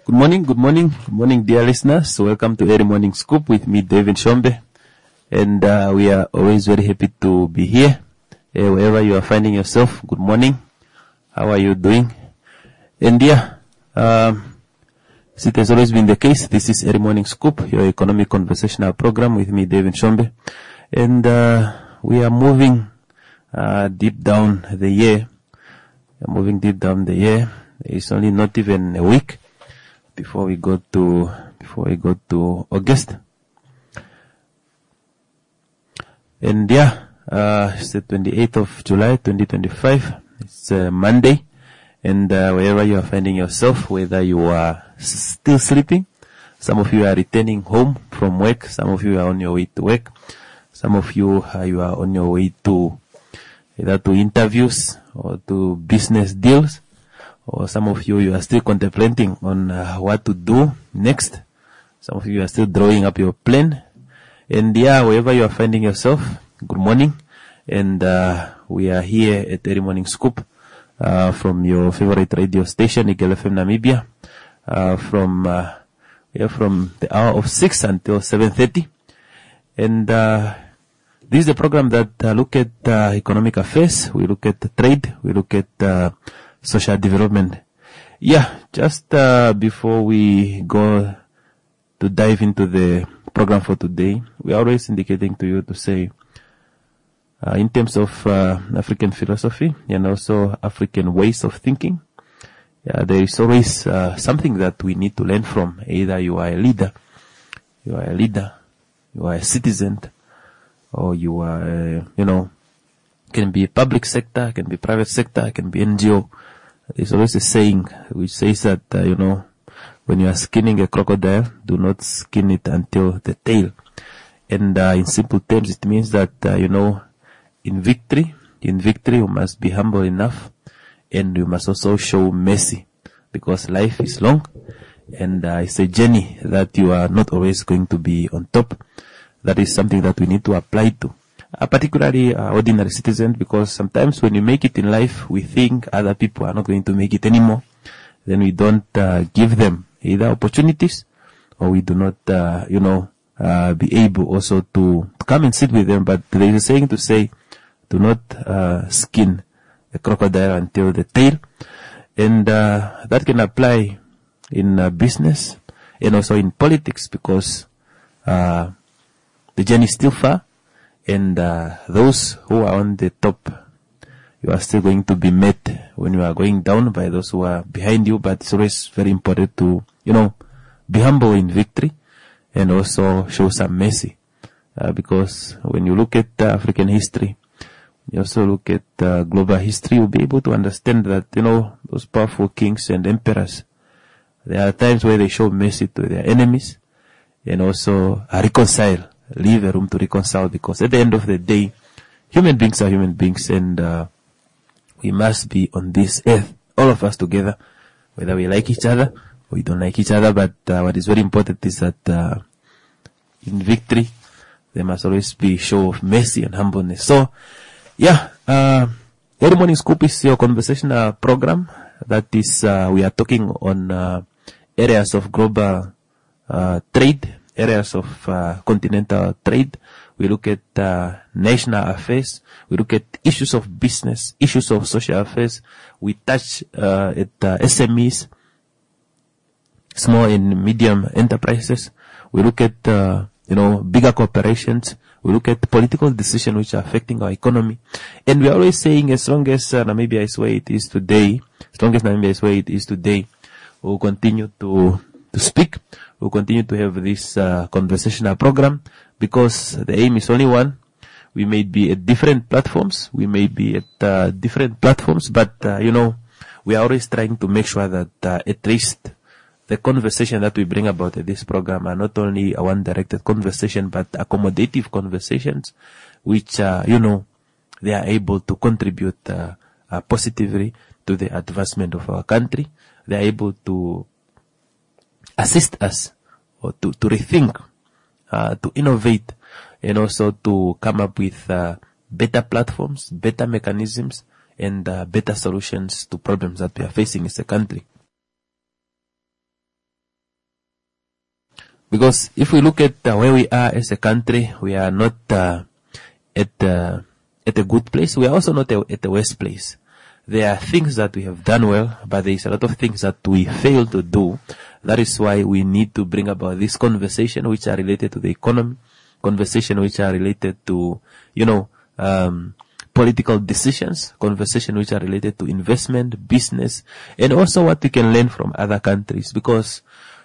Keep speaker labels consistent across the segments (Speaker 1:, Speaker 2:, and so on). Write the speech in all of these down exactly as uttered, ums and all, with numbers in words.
Speaker 1: Good morning, good morning, good morning, dear listeners. So welcome to Early Morning Scoop with me, David Shombe. And uh, we are always very happy to be here. Uh, wherever you are finding yourself, good morning. How are you doing? And yeah, um, as it has always been the case, this is Early Morning Scoop, your economic conversational program with me, David Shombe. And uh, we are moving uh, deep down the year. We are moving deep down the year. It's only not even a week before we go to before we go to August. And yeah, uh, it's the twenty-eighth of July, twenty twenty-five. It's uh, Monday, and uh, wherever you are finding yourself, whether you are s- still sleeping, some of you are returning home from work, some of you are on your way to work, some of you uh, you are on your way to either to interviews or to business deals. Or some of you, you are still contemplating on uh, what to do next. Some of you are still drawing up your plan. And yeah, wherever you are finding yourself, good morning. And uh, we are here at Early Morning Scoop uh, from your favorite radio station, Eagle F M Namibia. Uh, from uh, we are from the hour of six until seven thirty. And uh, this is the program that uh, look at uh, economic affairs. We look at the trade. We look at uh, social development. Yeah, just uh, before we go to dive into the program for today, we are always indicating to you to say, uh, in terms of uh, African philosophy and also African ways of thinking, yeah, there is always uh, something that we need to learn from. Either you are a leader, you are a leader, you are a citizen, or you are, a, you know, can be public sector, can be private sector, can be N G O. There's always a saying which says that, uh, you know, when you are skinning a crocodile, do not skin it until the tail. And uh, in simple terms, it means that, uh, you know, in victory, in victory, you must be humble enough, and you must also show mercy, because life is long, and uh, it's a journey that you are not always going to be on top. That is something that we need to apply to. Uh, particularly uh, ordinary citizens, because sometimes when you make it in life, we think other people are not going to make it anymore. Then we don't uh, give them either opportunities, or we do not, uh, you know, uh, be able also to, to come and sit with them. But there is a saying to say, do not uh, skin a crocodile until the tail. And uh, that can apply in uh, business and also in politics, because uh, the journey is still far. And uh, those who are on the top, you are still going to be met when you are going down by those who are behind you. But it's always very important to, you know, be humble in victory and also show some mercy. Uh, because when you look at uh, African history, you also look at uh, global history, you'll be able to understand that, you know, those powerful kings and emperors, there are times where they show mercy to their enemies and also uh, reconcile. Leave a room to reconcile, because at the end of the day, human beings are human beings, and uh, we must be on this earth, all of us together, whether we like each other or we don't like each other. But uh, what is very important is that uh, in victory, there must always be show of mercy and humbleness. So, yeah, uh, Early Morning Scoop is your conversational program. That is, uh, we are talking on uh, areas of global uh, trade, areas of uh, continental trade. We look at uh, national affairs. We look at issues of business, issues of social affairs. We touch uh, at uh, S M Es, small and medium enterprises. We look at, uh, you know, bigger corporations. We look at political decisions which are affecting our economy. And we are always saying, as long as uh, Namibia is where it is today, as long as Namibia is where it is today, we'll continue to to speak. We'll continue to have this uh, conversational program, because the aim is only one. We may be at different platforms. We may be at uh, different platforms, but, uh, you know, we are always trying to make sure that uh, at least the conversation that we bring about at this program are not only a one-directed conversation, but accommodative conversations, which, uh, you know, they are able to contribute uh, uh, positively to the advancement of our country. They are able to assist us, or to, to rethink, uh, to innovate, and also to come up with uh, better platforms, better mechanisms, and uh, better solutions to problems that we are facing as a country. Because if we look at uh, where we are as a country, we are not uh, at uh, at a good place. We are also not a, at the worst place. There are things that we have done well, but there is a lot of things that we fail to do. That is why we need to bring about this conversation which are related to the economy, conversation which are related to, you know, um, political decisions, conversation which are related to investment, business, and also what we can learn from other countries. Because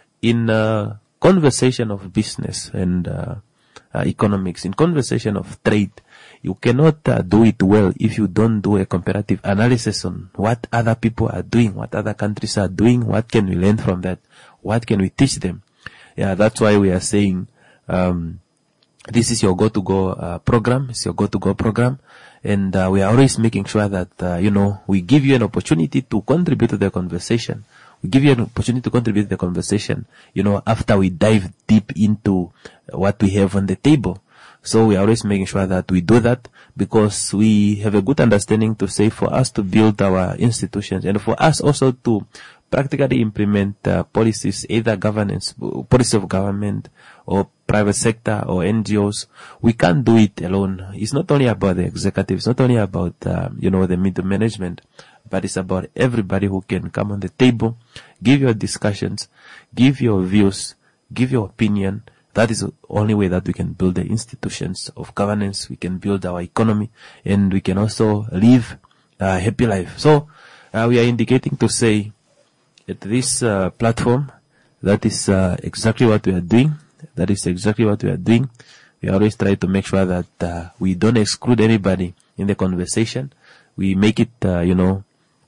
Speaker 1: in uh, conversation of business and uh, uh, economics, in conversation of trade, you cannot uh, do it well if you don't do a comparative analysis on what other people are doing, what other countries are doing, what can we learn from that, what can we teach them. Yeah, that's why we are saying um, this is your go-to-go uh, program, it's your go-to-go program, and uh, we are always making sure that, uh, you know, we give you an opportunity to contribute to the conversation. We give you an opportunity to contribute to the conversation, you know, after we dive deep into what we have on the table. So we are always making sure that we do that because we have a good understanding to say for us to build our institutions and for us also to practically implement uh, policies, either governance, policy of government or private sector or N G Os. We can't do it alone. It's not only about the executive. It's not only about, uh, you know, the middle management, but it's about everybody who can come on the table, give your discussions, give your views, give your opinion. That is the only way that we can build the institutions of governance. We can build our economy, and we can also live a happy life. So uh, we are indicating to say at this uh, platform, that is uh, exactly what we are doing. That is exactly what we are doing. We always try to make sure that uh, we don't exclude anybody in the conversation. We make it, uh, you know,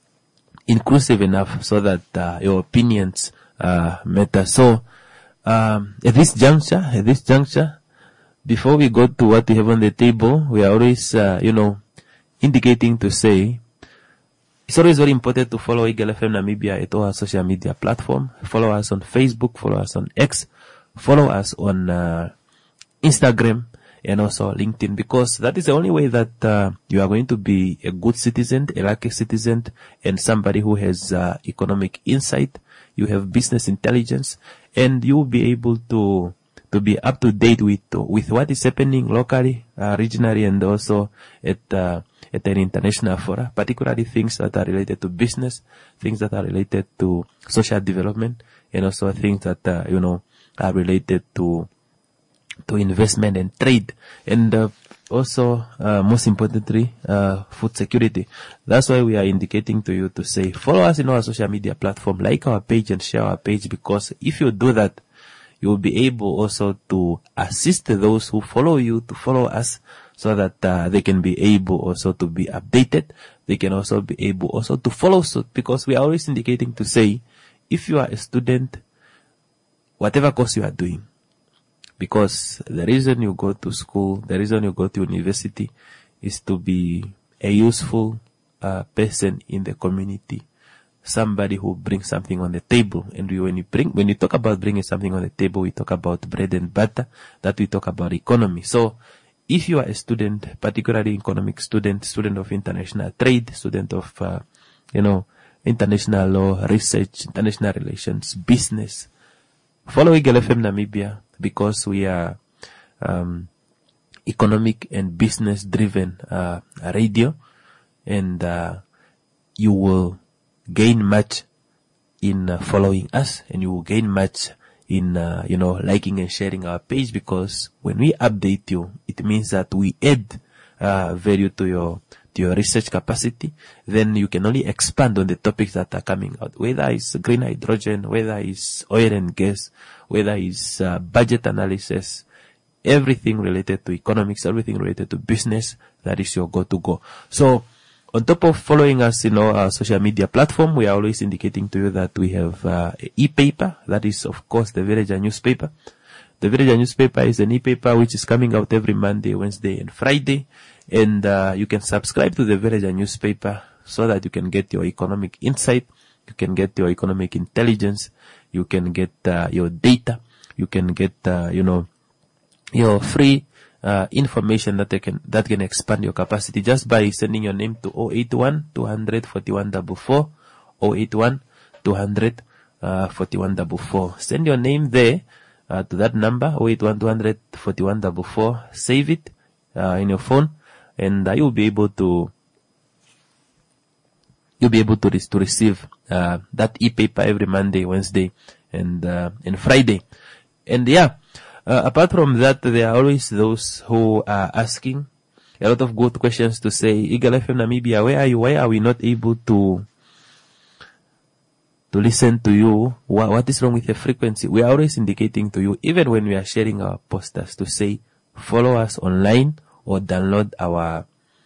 Speaker 1: inclusive enough so that uh, your opinions uh, matter. So Um, at this juncture, at this juncture, before we go to what we have on the table, we are always, uh, you know, indicating to say, it's always very important to follow Eagle F M Namibia at all our social media platform. Follow us on Facebook, follow us on X, follow us on uh, Instagram, and also LinkedIn, because that is the only way that uh, you are going to be a good citizen, a lucky citizen, and somebody who has uh, economic insight. You have business intelligence, and you will be able to to be up to date with with what is happening locally, uh, regionally, and also at uh, at an international fora, particularly things that are related to business, things that are related to social development, and also things that uh, you know are related to to investment and trade, and uh, also uh, most importantly, uh, food security. That's why we are indicating to you to say follow us in our social media platform, like our page and share our page, because if you do that, you will be able also to assist those who follow you to follow us, so that uh, they can be able also to be updated. They can also be able also to follow, so, because we are always indicating to say, if you are a student, whatever course you are doing, because the reason you go to school, the reason you go to university is to be a useful uh, person in the community, somebody who brings something on the table. And we, when you bring, when you talk about bringing something on the table, we talk about bread and butter, that we talk about economy. So if you are a student, particularly economic student, student of international trade, student of, uh, you know, international law, research, international relations, business, follow Eagle F M Namibia, because we are um, economic and business driven uh, radio, and uh, you will gain much in uh, following us, and you will gain much in uh, you know liking and sharing our page, because when we update you, it means that we add uh, value to your to your research capacity. Then you can only expand on the topics that are coming out, whether it's green hydrogen, whether it's oil and gas, whether it's uh, budget analysis, everything related to economics, everything related to business. That is your go-to-go. So on top of following us in our social media platform, we are always indicating to you that we have uh, an e-paper. That is, of course, the Villager newspaper. The Villager newspaper is an e-paper which is coming out every Monday, Wednesday, and Friday. And uh, you can subscribe to the Villager newspaper so that you can get your economic insight, you can get your economic intelligence, you can get uh, your data, you can get, uh, you know, your free uh, information that they can that can expand your capacity just by sending your name to zero eight one, two hundred, forty-one four four, zero eight one, two hundred, forty-one four four. Send your name there. uh, to that number, oh eight one two hundred forty-one four four. Save it uh, in your phone, and uh, you'll be able to you'll be able to, re- to receive uh, that e-paper every Monday, Wednesday, and uh, and Friday. And yeah, uh, apart from that, there are always those who are asking a lot of good questions to say, Eagle F M Namibia, where are you? Why are we not able to to listen to you? What, what is wrong with the frequency? We are always indicating to you, even when we are sharing our posters, to say, follow us online or download our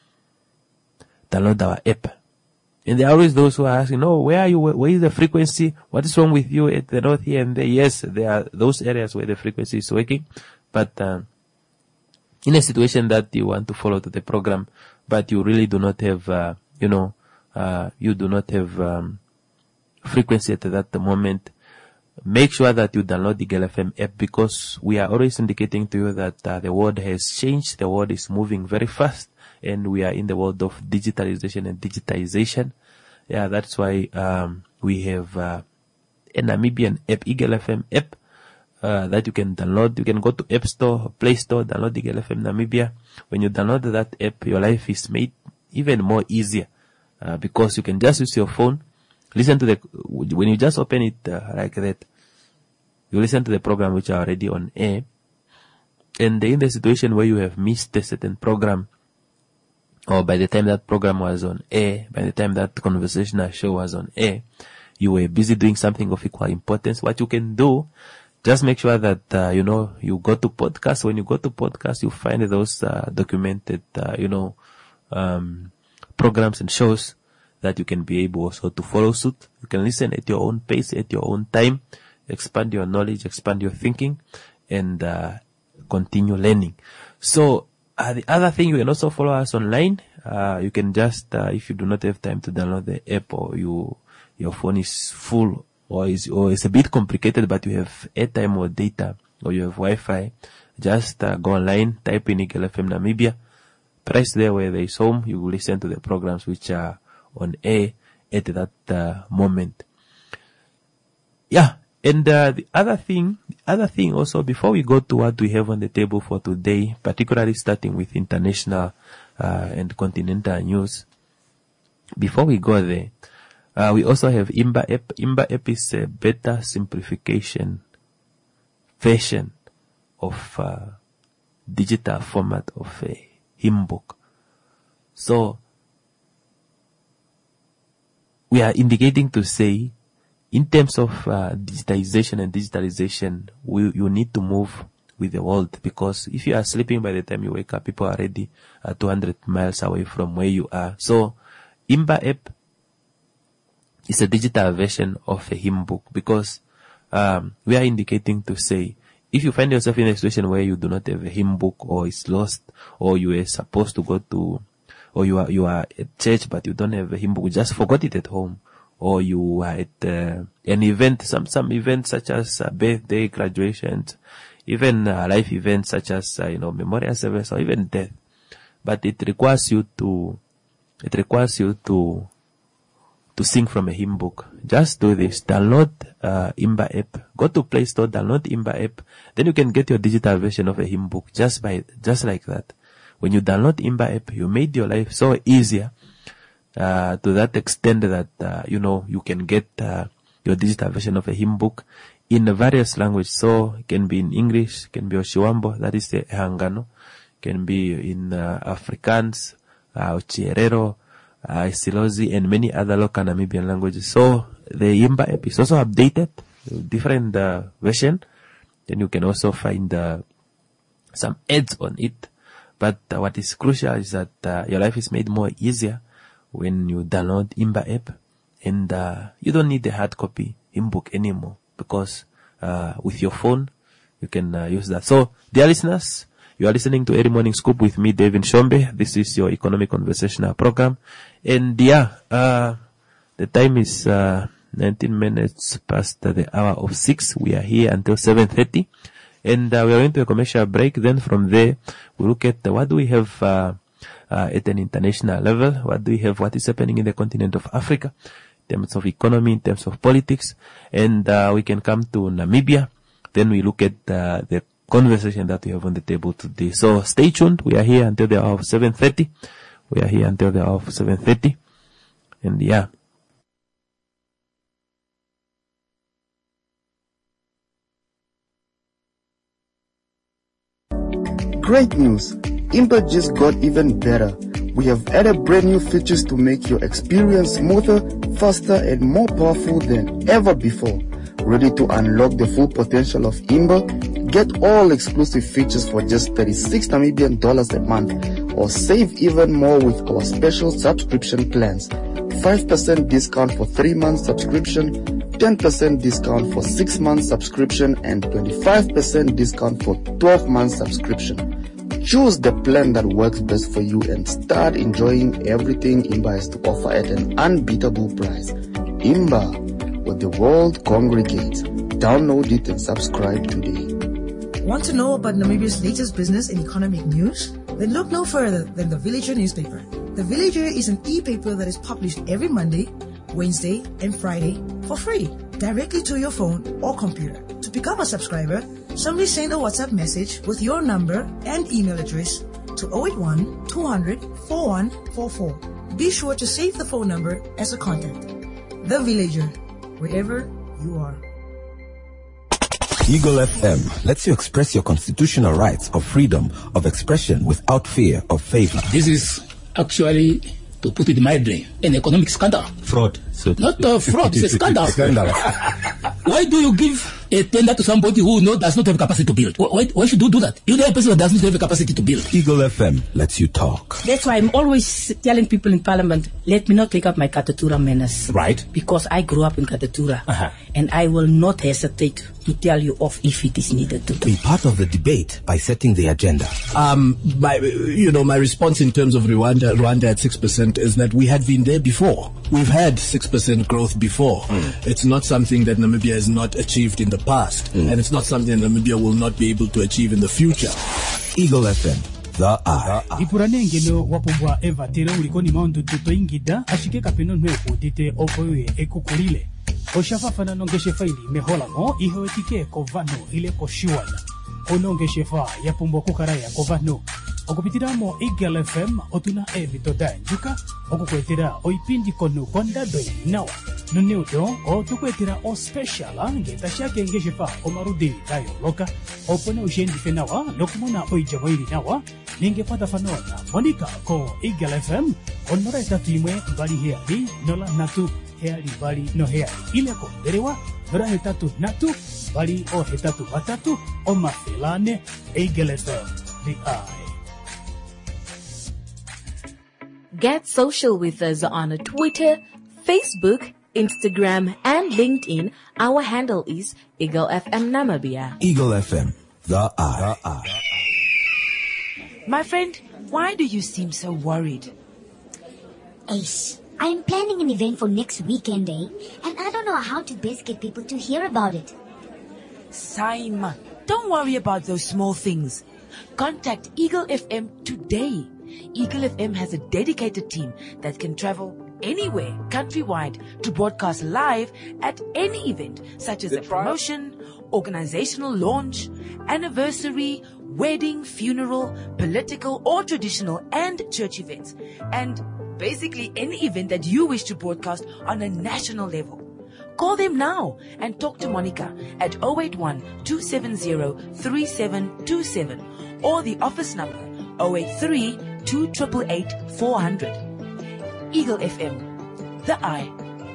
Speaker 1: download our app. And there are always those who are asking, no, where are you? Where, where is the frequency? What is wrong with you at the north here and there? Yes, there are those areas where the frequency is working, but um, in a situation that you want to follow to the program, but you really do not have, uh, you know, uh, you do not have um, frequency at that moment, make sure that you download the Eagle F M app, because we are always indicating to you that uh, the world has changed. The world is moving very fast, and we are in the world of digitalization and digitization. Yeah, that's why um, we have uh, a Namibian app, Eagle F M app, uh, that you can download. You can go to App Store, Play Store, download Eagle F M Namibia. When you download that app, your life is made even more easier, uh, because you can just use your phone, listen to the, when you just open it uh, like that, you listen to the program which are already on air. And in the situation where you have missed a certain program, or by the time that program was on air, by the time that conversational show was on air, you were busy doing something of equal importance, what you can do, just make sure that, uh, you know, you go to podcast. When you go to podcast, you find those uh, documented, uh, you know, um, programs and shows that you can be able also to follow suit. You can listen at your own pace, at your own time, expand your knowledge, expand your thinking, and uh, continue learning. So uh, the other thing, you can also follow us online. Uh, you can just, uh, if you do not have time to download the app, or you your phone is full, or is or it's a bit complicated, but you have airtime or data, or you have Wi-Fi, just uh, go online, type in Eagle F M Namibia, press there where there is home. You will listen to the programs which are on air at that uh, moment. Yeah, and uh, the other thing, the other thing also, before we go to what we have on the table for today, particularly starting with international uh, and continental news, before we go there, uh, we also have Imba app. Imba app is a better simplification version of uh, digital format of a hymn book. So we are indicating to say, in terms of uh, digitization and digitalization, we, you need to move with the world, because if you are sleeping by the time you wake up, people are already uh, two hundred miles away from where you are. So Imba app is a digital version of a hymn book, because um, we are indicating to say, if you find yourself in a situation where you do not have a hymn book, or it's lost, or you are supposed to go to, or you are you are at church but you don't have a hymn book, you just forgot it at home, or you are at uh, an event, some some events such as uh, birthday, graduations, even uh, life events such as uh, you know memorial service, or even death, but it requires you to it requires you to to sing from a hymn book. Just do this. Download uh, Imba app. Go to Play Store, download Imba app. Then you can get your digital version of a hymn book just by just like that. When you download Imba app, you made your life so easier uh, to that extent that uh, you know you can get uh, your digital version of a hymn book in various languages. So it can be in English, can be Oshiwambo, that is the Hangano, can be in uh, Afrikaans, uh, Ochierero, uh, Silozi, and many other local Namibian languages. So the Imba app is also updated, different uh, version. Then you can also find uh, some ads on it. But uh, what is crucial is that uh, your life is made more easier when you download Imba app, and uh, you don't need the hard copy hymn book anymore, because uh, with your phone you can uh, use that. So, dear listeners, you are listening to Early Morning Scoop with me, David Shombe. This is your economic conversational program, and yeah, uh, the time is uh, nineteen minutes past the hour of six. We are here until seven thirty. And uh, we are going to a commercial break. Then from there, we look at uh, what do we have uh, uh, at an international level. What do we have? What is happening in the continent of Africa in terms of economy, in terms of politics. And uh, we can come to Namibia then we look at uh, the conversation that we have on the table today. So stay tuned. We are here until the hour of seven thirty. We are here until the hour of seven thirty. And yeah.
Speaker 2: Great news! Imba just got even better. We have added brand new features to make your experience smoother, faster, and more powerful than ever before. Ready to unlock the full potential of Imba? Get all exclusive features for just thirty-six Namibian dollars a month, or save even more with our special subscription plans. five percent discount for three months subscription, ten percent discount for six months subscription, and twenty-five percent discount for twelve months subscription. Choose the plan that works best for you and start enjoying everything Imba has to offer at an unbeatable price. Imba, where the world congregates. Download it and subscribe today.
Speaker 3: Want to know about Namibia's latest business and economic news? Then look no further than The Villager newspaper. The Villager is an e-paper that is published every Monday, Wednesday, and Friday for free, directly to your phone or computer. To become a subscriber, simply send a WhatsApp message with your number and email address to zero eight one, two hundred, forty-one forty-four. Be sure to save the phone number as a contact. The Villager, wherever you are.
Speaker 4: Eagle F M lets you express your constitutional rights of freedom of expression without fear of favor.
Speaker 5: This is actually, to put it mildly, an economic scandal.
Speaker 4: Fraud.
Speaker 5: So not a fraud, it's a scandal.
Speaker 4: Scandal.
Speaker 5: Why do you give a tender to somebody who no, does not have capacity to build? Why, why should you do that? You're the person that does not have a capacity to build.
Speaker 4: Eagle F M lets you talk.
Speaker 6: That's why I'm always telling people in Parliament, let me not take up my Katatura manners.
Speaker 4: Right.
Speaker 6: Because I grew up in Katatura.
Speaker 4: Uh-huh.
Speaker 6: And I will not hesitate to tell you off if it is needed to do.
Speaker 4: Be part of the debate by setting the agenda.
Speaker 7: Um, my, you know, my response in terms of Rwanda, Rwanda at six percent is that we had been there before. We've had six percent growth before. Mm. It's not something that Namibia has not achieved in the past. Mm. And it's not something that Namibia will not be able to achieve in the future.
Speaker 4: Eagle F M. The Eye.
Speaker 8: Ipuranengelo wapumbwa eva tere ulikoni maundu tuto ingida ashike kapeno nwe utite opoye ekukulile. Oshafafana nongeshefa ili meholamo ihoetike kovano ile koshiwana. Onongeshefa yapumbwa kukaraya kovano. Okupitiramo Eagle F M otuna evito da njuka okukwetera oipindi konu konda doi nawa nuneuto otukwetera o special angeta shake ngeshefa omarudi dayo loka opone ushendi fenawa nokumona oijamoiri nawa ningepata fanona monika ko Eagle F M onora etatimwe mbali heali nola natu heali bali no heali ile ko derewa nora hetatu natu bali o hetatu batatu o mafelane Eagle F M the eye.
Speaker 9: Get social with us on Twitter, Facebook, Instagram, and LinkedIn. Our handle is Eagle F M Namibia.
Speaker 4: Eagle F M, the eye. The eye.
Speaker 10: My friend, why do you seem so worried?
Speaker 11: Ace, I'm planning an event for next weekend, eh? And I don't know how to best get people to hear about it.
Speaker 10: Simon, don't worry about those small things. Contact Eagle F M today. Eagle F M has a dedicated team that can travel anywhere countrywide to broadcast live at any event, such as a promotion, organizational launch, anniversary, wedding, funeral, political or traditional, and church events. And basically any event that you wish to broadcast on a national level. Call them now and talk to Monica at zero eight one, two seven zero, three seven two seven or the office number zero eight three, two eight eight, four hundred. Eagle F M, the eye.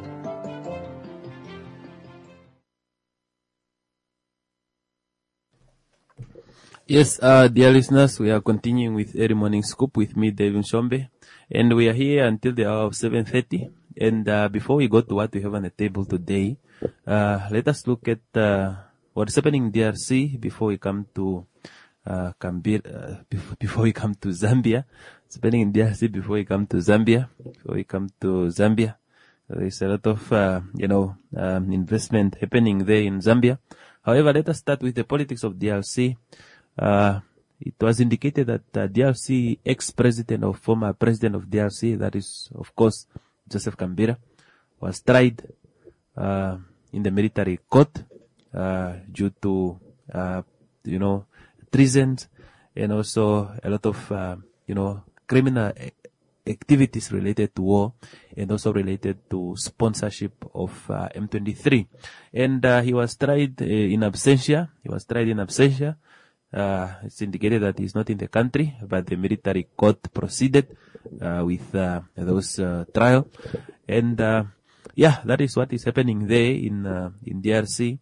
Speaker 1: Yes, uh, dear listeners, we are continuing with Early Morning Scoop with me, David Shombe, and we are here until the hour of seven thirty. And uh, before we go to what we have on the table today, uh, let us look at uh, what's happening in D R C before we come to uh, Kambira, uh, before we come to Zambia. It's happening in D R C before we come to Zambia. Before we come to Zambia, there's a lot of uh, you know um, investment happening there in Zambia. However, let us start with the politics of D R C. Uh, it was indicated that uh, D R C ex-president or former president of D R C, that is, of course, Joseph Kambira, was tried uh, in the military court uh, due to uh, you know, treasons, and also a lot of, uh, you know, criminal activities related to war, and also related to sponsorship of uh, M twenty-three. And uh, he was tried uh, in absentia. He was tried in absentia. Uh, it's indicated that he's not in the country, but the military court proceeded uh, with uh, those uh, trial. And uh, yeah, that is what is happening there in uh, in D R C.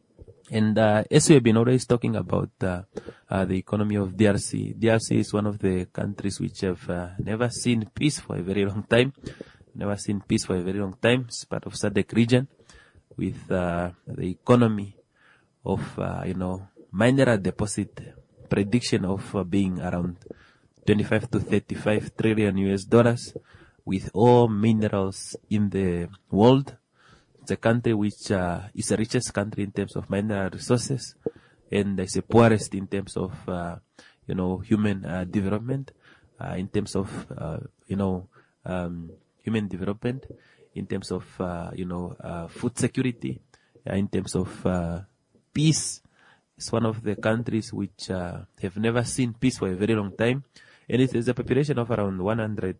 Speaker 1: And uh, as we have been always talking about uh, uh, the economy of D R C, D R C is one of the countries which have uh, never seen peace for a very long time. Never seen peace for a very long time. It's part of S A D C region with uh, the economy of, uh, you know, mineral deposit prediction of uh, being around twenty-five to thirty-five trillion U S dollars, with all minerals in the world. It's a country which uh, is the richest country in terms of mineral resources, and it's the poorest in terms of, uh, you know, human uh, development, uh, in terms of, uh, you know, um, human development, in terms of, uh, you know, uh, food security, uh, in terms of uh, peace. It's one of the countries which uh, have never seen peace for a very long time. And it is a population of around one hundred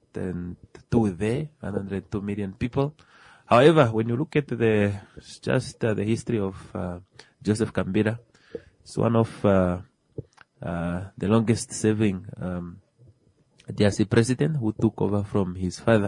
Speaker 1: two there, one hundred two million people. However, when you look at the, just uh, the history of uh, Joseph Kabila, it's one of uh, uh, the longest serving um, D R C president, who took over from his father,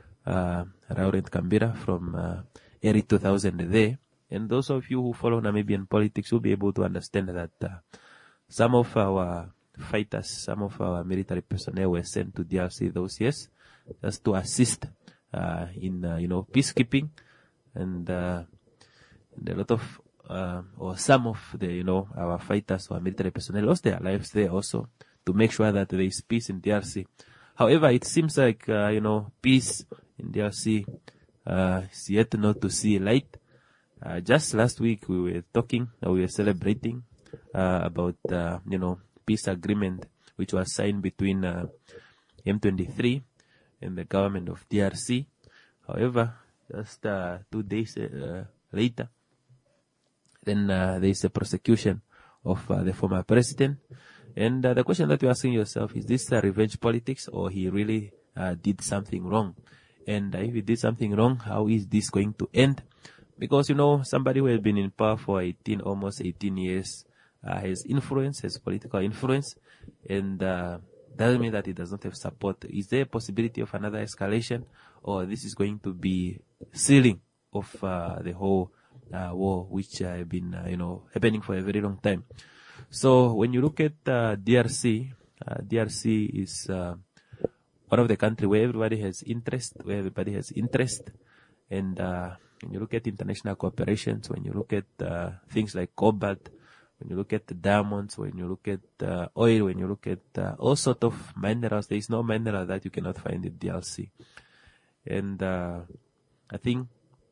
Speaker 1: uh, Laurent Kabila, from uh, early two thousand there. And those of you who follow Namibian politics will be able to understand that uh, some of our fighters, some of our military personnel were sent to D R C those years just to assist uh, in, uh, you know, peacekeeping. And, uh, and a lot of, uh, or some of the, you know, our fighters or military personnel lost their lives there also to make sure that there is peace in D R C. However, it seems like, uh, you know, peace in D R C uh, is yet not to see light. Uh, just last week we were talking, uh, we were celebrating uh, about, uh, you know, peace agreement which was signed between uh, M twenty-three and the government of D R C. However, just uh, two days uh, later, then uh, there is a prosecution of uh, the former president. And uh, the question that you're asking yourself, is this uh, revenge politics, or he really uh, did something wrong? And uh, if he did something wrong, how is this going to end? Because, you know, somebody who has been in power for eighteen, almost eighteen years, uh, has influence, has political influence, and uh, doesn't mean that he does not have support. Is there a possibility of another escalation, or this is going to be sealing of uh, the whole uh, war, which uh, have been, uh, you know, happening for a very long time? So when you look at uh, D R C, uh, D R C is uh, one of the countries where everybody has interest, where everybody has interest, and uh, when you look at international cooperations, when you look at uh, things like cobalt, when you look at the diamonds, when you look at uh, oil, when you look at uh, all sorts of minerals, there is no mineral that you cannot find in D R C. And uh, I think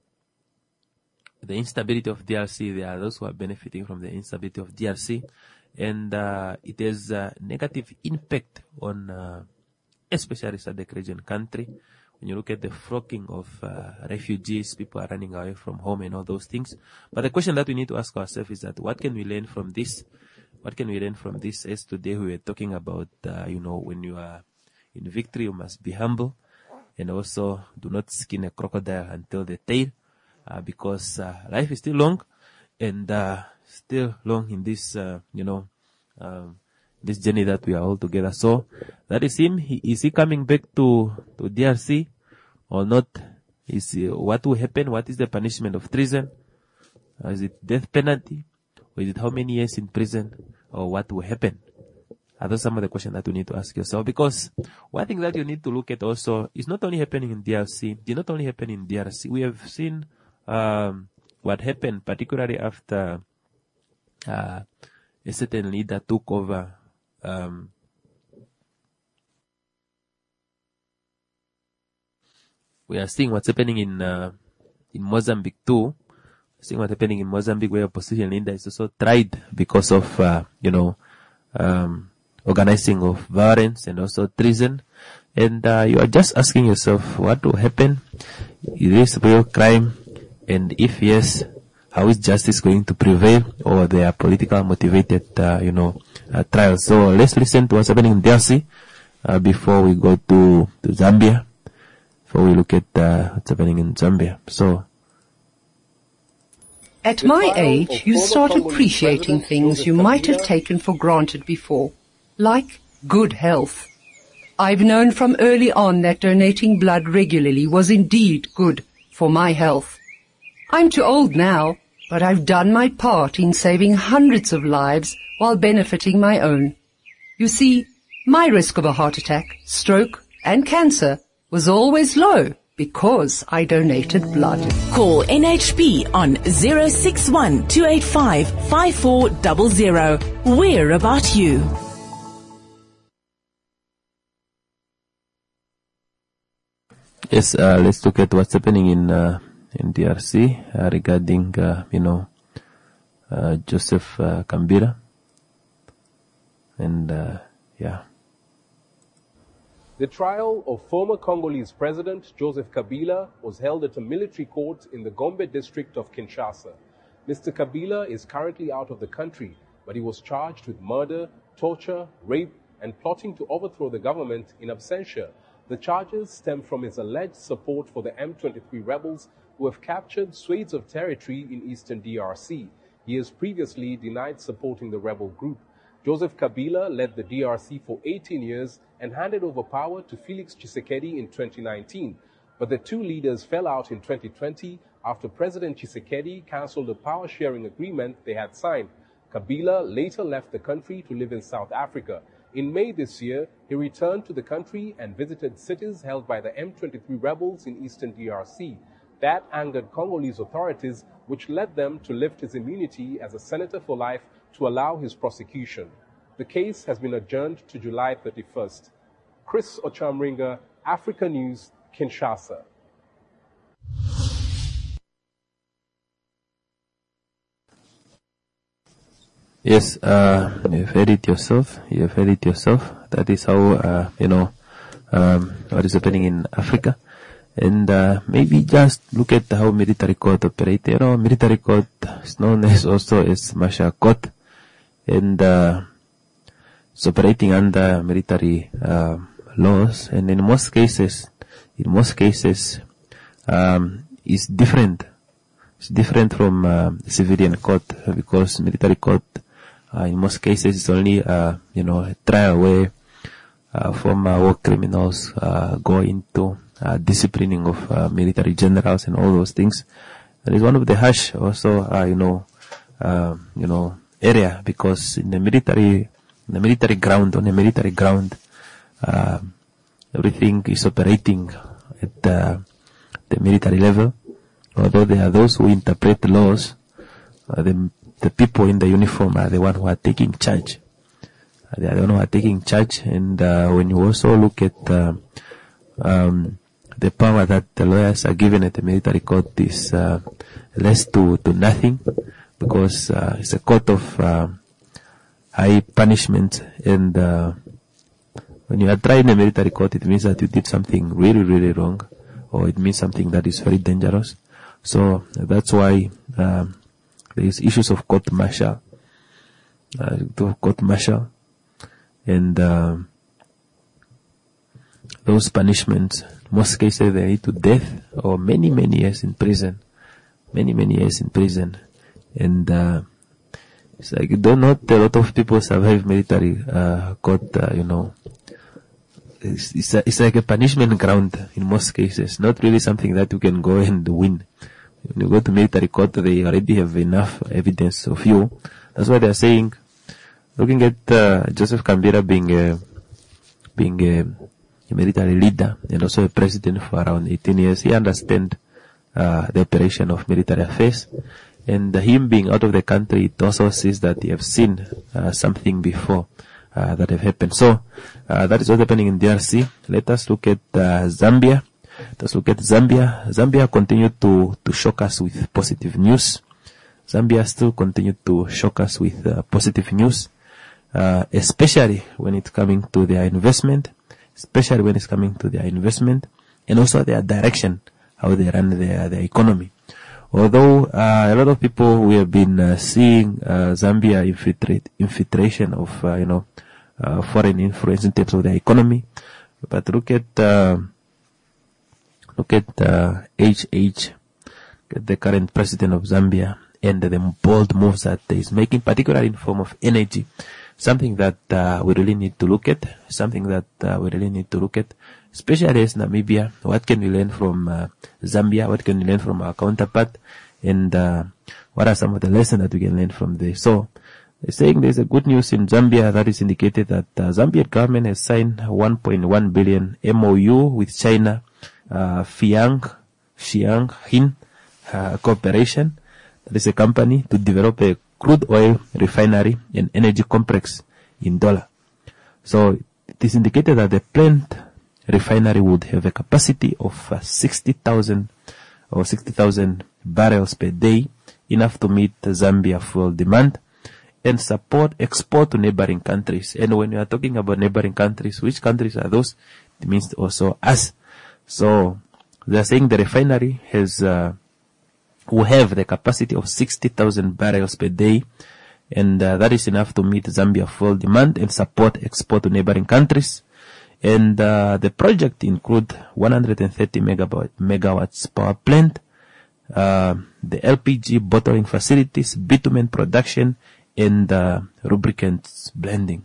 Speaker 1: the instability of D R C, there are those who are benefiting from the instability of D R C, and uh, it has a negative impact on uh, especially S A D C region country. When you look at the flocking of uh, refugees, people are running away from home and all those things. But the question that we need to ask ourselves is that what can we learn from this? What can we learn from this? As today we were talking about, uh, you know, when you are in victory, you must be humble, and also do not skin a crocodile until the tail, uh, because uh, life is still long, and uh, still long in this, uh, you know, um, this journey that we are all together. So that is him. He, is he coming back to, to D R C or not? Is he, what will happen? What is the punishment of treason? Uh, is it death penalty? Or is it how many years in prison? Or what will happen? Are those some of the questions that you need to ask yourself? Because one thing that you need to look at also is not only happening in D R C, it did not only happen in D R C. We have seen um, what happened, particularly after uh, a certain leader took over. Um, we are seeing what's happening in uh, in Mozambique too. Seeing what's happening in Mozambique, where opposition leader is also tried because of uh, you know um, organizing of violence and also treason. And uh, you are just asking yourself, what will happen? Is this real crime? And if yes, how is justice going to prevail, or they are political motivated, uh, you know, uh, trials. So let's listen to what's happening in D R C uh, before we go to, to Zambia, before we look at uh, what's happening in Zambia. So,
Speaker 12: at my age, you start appreciating things you might have taken for granted before, like good health. I've known from early on that donating blood regularly was indeed good for my health. I'm too old now, but I've done my part in saving hundreds of lives while benefiting my own. You see, my risk of a heart attack, stroke, and cancer was always low because I donated blood.
Speaker 10: Call N H B on zero six one, two eight five, five four zero zero. We're about you.
Speaker 1: Yes, uh, let's look at what's happening in uh, in D R C uh, regarding, uh, you know, uh, Joseph uh, Kabila. And, uh, yeah.
Speaker 13: The trial of former Congolese President Joseph Kabila was held at a military court in the Gombe district of Kinshasa. Mister Kabila is currently out of the country, but he was charged with murder, torture, rape, and plotting to overthrow the government in absentia. The charges stem from his alleged support for the M twenty-three rebels who have captured swathes of territory in eastern D R C. He has previously denied supporting the rebel group. Joseph Kabila led the D R C for eighteen years and handed over power to Felix Tshisekedi in twenty nineteen. But the two leaders fell out in twenty twenty after President Tshisekedi cancelled a power-sharing agreement they had signed. Kabila later left the country to live in South Africa. In May this year, he returned to the country and visited cities held by the M twenty-three rebels in eastern D R C. That angered Congolese authorities, which led them to lift his immunity as a senator for life to allow his prosecution. The case has been adjourned to July thirty-first. Chris Ochamringa, Africa News, Kinshasa.
Speaker 1: Yes, uh, you've heard it yourself. You've heard it yourself. That is how, uh, you know, um, what is happening in Africa. And, uh, maybe just look at how military court operate. You know, military court is known as also as martial court. And, uh, it's operating under military, uh, laws. And in most cases, in most cases, um, it's different. It's different from, uh, civilian court, because military court, Uh, in most cases, it's only, uh, you know, a trial where, uh, former war criminals, uh, go into, uh, disciplining of, uh, military generals and all those things. That is one of the harsh also, uh, you know, uh, you know, area, because in the military, in the military ground, on the military ground, uh, everything is operating at, uh, the military level. Although there are those who interpret the laws, uh, the The people in the uniform are the one who are taking charge. Uh, they are the one who are taking charge. And uh, when you also look at uh, um, the power that the lawyers are given at the military court is uh, less to, to nothing, because uh, it's a court of uh, high punishment. And uh, when you are tried in a military court, it means that you did something really, really wrong, or it means something that is very dangerous. So that's why um, there is issues of court martial, uh, court martial, and uh, those punishments, most cases they lead to death or many, many years in prison, many, many years in prison. And uh, it's like, though not a lot of people survive military uh, court, uh, you know, it's, it's, a, it's like a punishment ground in most cases, not really something that you can go and win. When you go to military court, they already have enough evidence of you. That's why they are saying, looking at uh, Joseph Kabila being a, being a, a military leader and also a president for around eighteen years, he understands uh, the operation of military affairs. And uh, him being out of the country, it also says that he have seen uh, something before uh, that have happened. So uh, that is what's happening in D R C. Let us look at uh, Zambia. Let's look at Zambia. Zambia continued to, to shock us with positive news. Zambia still continued to shock us with uh, positive news, uh, especially when it's coming to their investment, especially when it's coming to their investment, and also their direction, how they run their, their economy. although uh, a lot of people we have been uh, seeing uh, Zambia infiltrate infiltration of uh, you know uh, foreign influence in terms of the economy, but look at uh, look at uh, H H, the current president of Zambia, and the bold moves that he's making, particularly in form of energy. Something that uh, we really need to look at, something that uh, we really need to look at, especially as Namibia. What can we learn from uh, Zambia? What can we learn from our counterpart? And uh, what are some of the lessons that we can learn from this? So, they're saying there's a good news in Zambia that is indicated that uh, Zambian government has signed one point one billion M O U with China, uh, Fiang, Xiang Hin uh, Corporation. That is a company to develop a crude oil refinery and energy complex in Dola. So it is indicated that the planned refinery would have a capacity of uh, sixty thousand or sixty thousand barrels per day, enough to meet the Zambia fuel demand and support export to neighboring countries. And when we are talking about neighboring countries, which countries are those? It means also us. So they are saying the refinery has uh, will have the capacity of sixty thousand barrels per day, and uh, that is enough to meet Zambia fuel demand and support export to neighboring countries. And uh, the project include one hundred thirty megawatt, megawatts power plant, uh, the L P G bottling facilities, bitumen production, and uh, lubricants blending.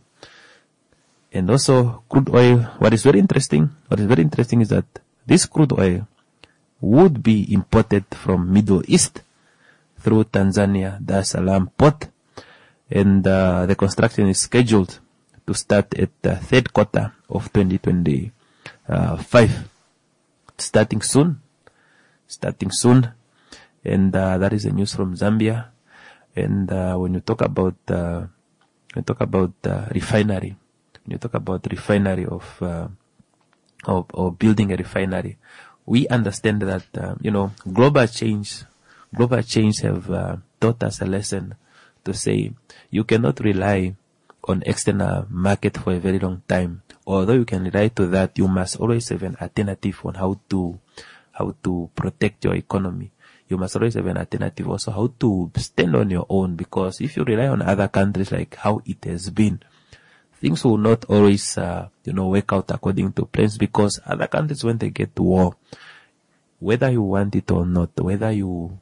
Speaker 1: And also crude oil. What is very interesting, what is very interesting is that this crude oil would be imported from Middle East through Tanzania Dar es Salaam port, and uh, the construction is scheduled to start at the third quarter of twenty twenty-five. Starting soon, starting soon, and uh, that is the news from Zambia. And uh, when you talk about uh, when you talk about uh, refinery, when you talk about refinery of uh, of, of building a refinery, we understand that, uh, you know, global change, global change have uh, taught us a lesson to say you cannot rely on external market for a very long time. Although you can rely to that, you must always have an alternative on how to, how to protect your economy. You must always have an alternative also how to stand on your own, because if you rely on other countries like how it has been, things will not always, uh, you know, work out according to plans, because other countries, when they get to war, whether you want it or not, whether you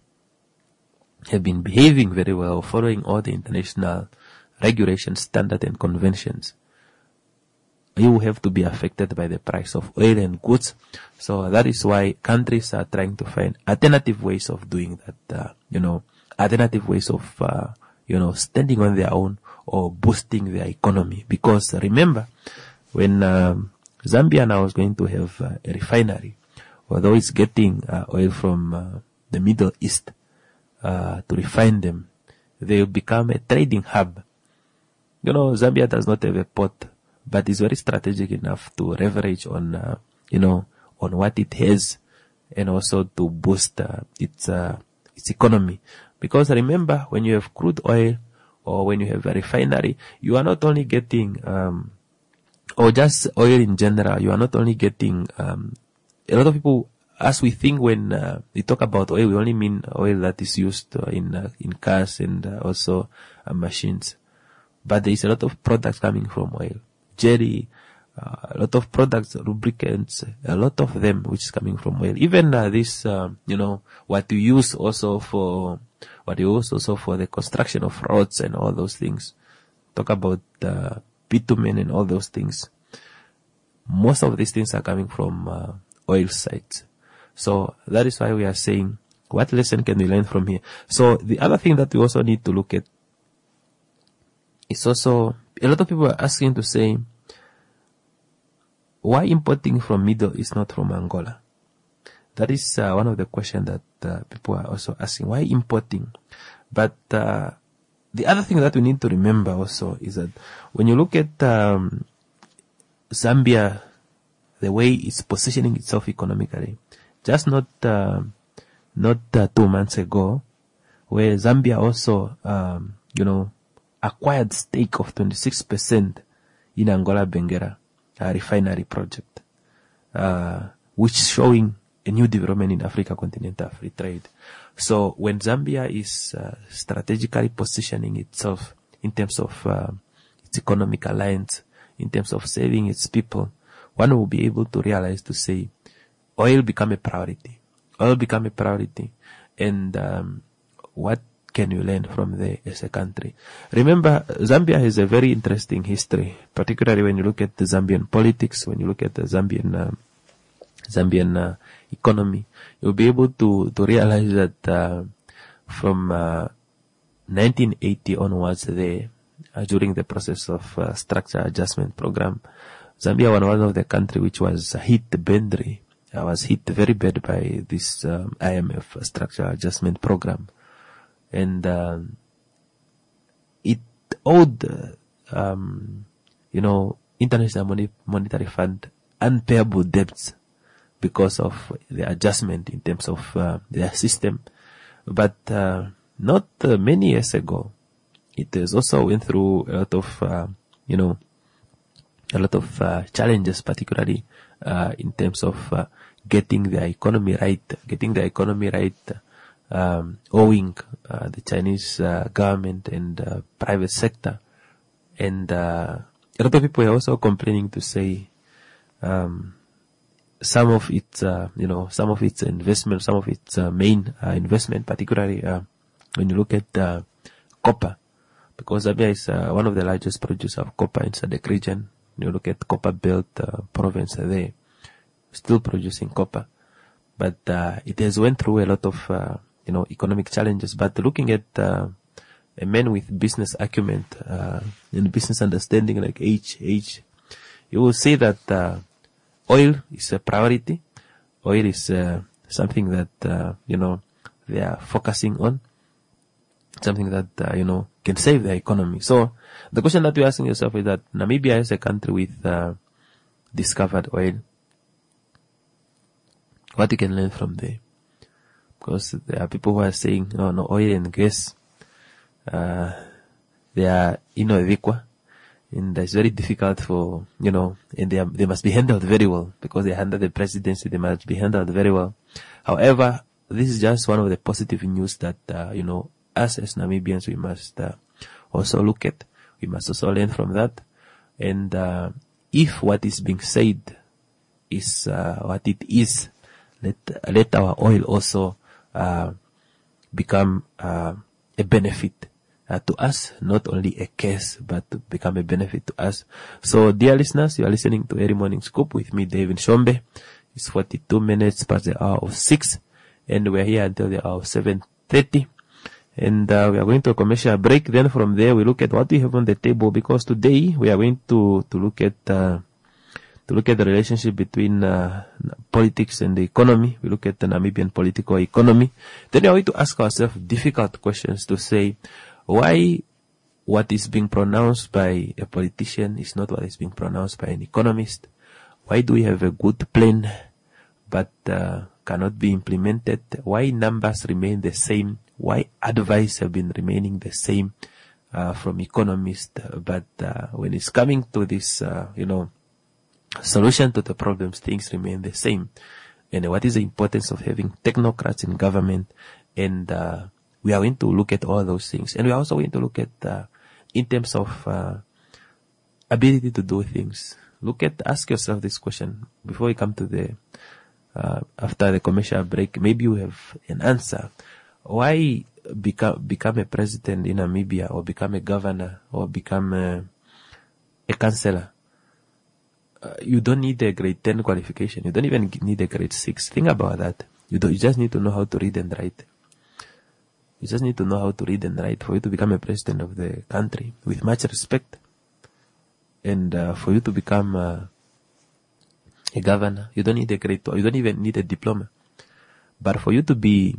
Speaker 1: have been behaving very well, following all the international regulations, standards, and conventions, you have to be affected by the price of oil and goods. So that is why countries are trying to find alternative ways of doing that, uh, you know, alternative ways of, uh, you know, standing on their own or boosting their economy. Because remember, when um, Zambia now is going to have uh, a refinery, although it's getting uh, oil from uh, the Middle East uh, to refine them, they will become a trading hub. You know, Zambia does not have a port, but is very strategic enough to leverage on, uh, you know, on what it has, and also to boost uh, its uh, its economy. Because remember, when you have crude oil or when you have a refinery, you are not only getting, um, or just oil in general, you are not only getting, um, a lot of people, as we think when uh, we talk about oil, we only mean oil that is used uh, in uh, in cars and uh, also uh, machines. But there is a lot of products coming from oil. Jelly, uh, a lot of products, lubricants, a lot of them which is coming from oil. Even uh, this, uh, you know, what you use also for, what you use also for the construction of roads and all those things. Talk about uh, bitumen and all those things. Most of these things are coming from uh, oil sites. So that is why we are saying, what lesson can we learn from here? So the other thing that we also need to look at is also, a lot of people are asking to say, why importing from Middle East, not from Angola? That is uh, one of the questions that uh, people are also asking. Why importing? But uh, the other thing that we need to remember also is that when you look at um, Zambia, the way it's positioning itself economically, just not uh, not uh, two months ago, where Zambia also, um, you know, acquired stake of twenty-six percent in Angola Benguela uh, refinery project, uh, which showing a new development in Africa continental free trade. So when Zambia is uh, strategically positioning itself in terms of uh, its economic alliance, in terms of saving its people, one will be able to realize to say, oil become a priority. Oil become a priority. And um, what can you learn from there as a country? Remember, Zambia has a very interesting history, particularly when you look at the Zambian politics, when you look at the Zambian uh, Zambian uh, economy. You'll be able to, to realize that uh, from uh, nineteen eighty onwards there, uh, during the process of uh, structure adjustment program, Zambia was one of the country which was hit badly. I was hit very bad by this um, I M F structure adjustment program. And um, it owed, uh, um, you know, International Money, Monetary Fund unpayable debts because of the adjustment in terms of uh, their system. But uh, not uh, many years ago, it has also went through a lot of, uh, you know, a lot of uh, challenges, particularly uh, in terms of uh, getting the economy right, getting the economy right, um, owing uh, the Chinese uh, government and uh, private sector. And uh, a lot of people are also complaining to say um, some of its, uh, you know, some of its investment, some of its uh, main uh, investment, particularly uh, when you look at uh, copper, because Zambia is uh, one of the largest producers of copper in SADC region. You look at Copper Belt uh, province there, still producing copper, but uh, it has went through a lot of uh, you know economic challenges. But looking at uh, a man with business acumen uh, and business understanding like H H, you will see that uh, oil is a priority. Oil is uh, something that uh, you know they are focusing on, something that uh, you know can save the economy. So the question that you're asking yourself is that Namibia is a country with uh, discovered oil. What you can learn from there? Because there are people who are saying, oh no, oil and gas, uh, they are inadequate, and it's very difficult for, you know, and they are, they must be handled very well because they are under the presidency, they must be handled very well. However, this is just one of the positive news that, uh, you know, us as Namibians, we must uh, also look at. We must also learn from that. And uh, if what is being said is uh, what it is, let let our oil also uh, become uh, a benefit uh, to us, not only a case, but to become a benefit to us. So, dear listeners, you are listening to Early Morning Scoop with me, David Shombe. It's forty-two minutes past the hour of six, and we're here until the hour of seven thirty. And uh, we are going to a commercial break. Then from there, we look at what we have on the table, because today we are going to to look at uh, to look at the relationship between uh, politics and the economy. We look at the Namibian political economy. Then we are going to ask ourselves difficult questions to say why what is being pronounced by a politician is not what is being pronounced by an economist. Why do we have a good plan but uh, cannot be implemented? Why numbers remain the same? Why advice have been remaining the same uh, from economists, but uh, when it's coming to this, uh, you know, solution to the problems, things remain the same. And what is the importance of having technocrats in government? And uh, we are going to look at all those things, and we are also going to look at uh, in terms of uh, ability to do things. Look at, ask yourself this question before we come to the uh, after the commercial break. Maybe you have an answer. Why become become a president in Namibia, or become a governor, or become a, a councillor? Uh, you don't need a grade ten qualification. You don't even need a grade six. Think about that. You don't. You just need to know how to read and write. You just need to know how to read and write for you to become a president of the country with much respect, and uh, for you to become uh, a governor, you don't need a grade twelve. You don't even need a diploma. But for you to be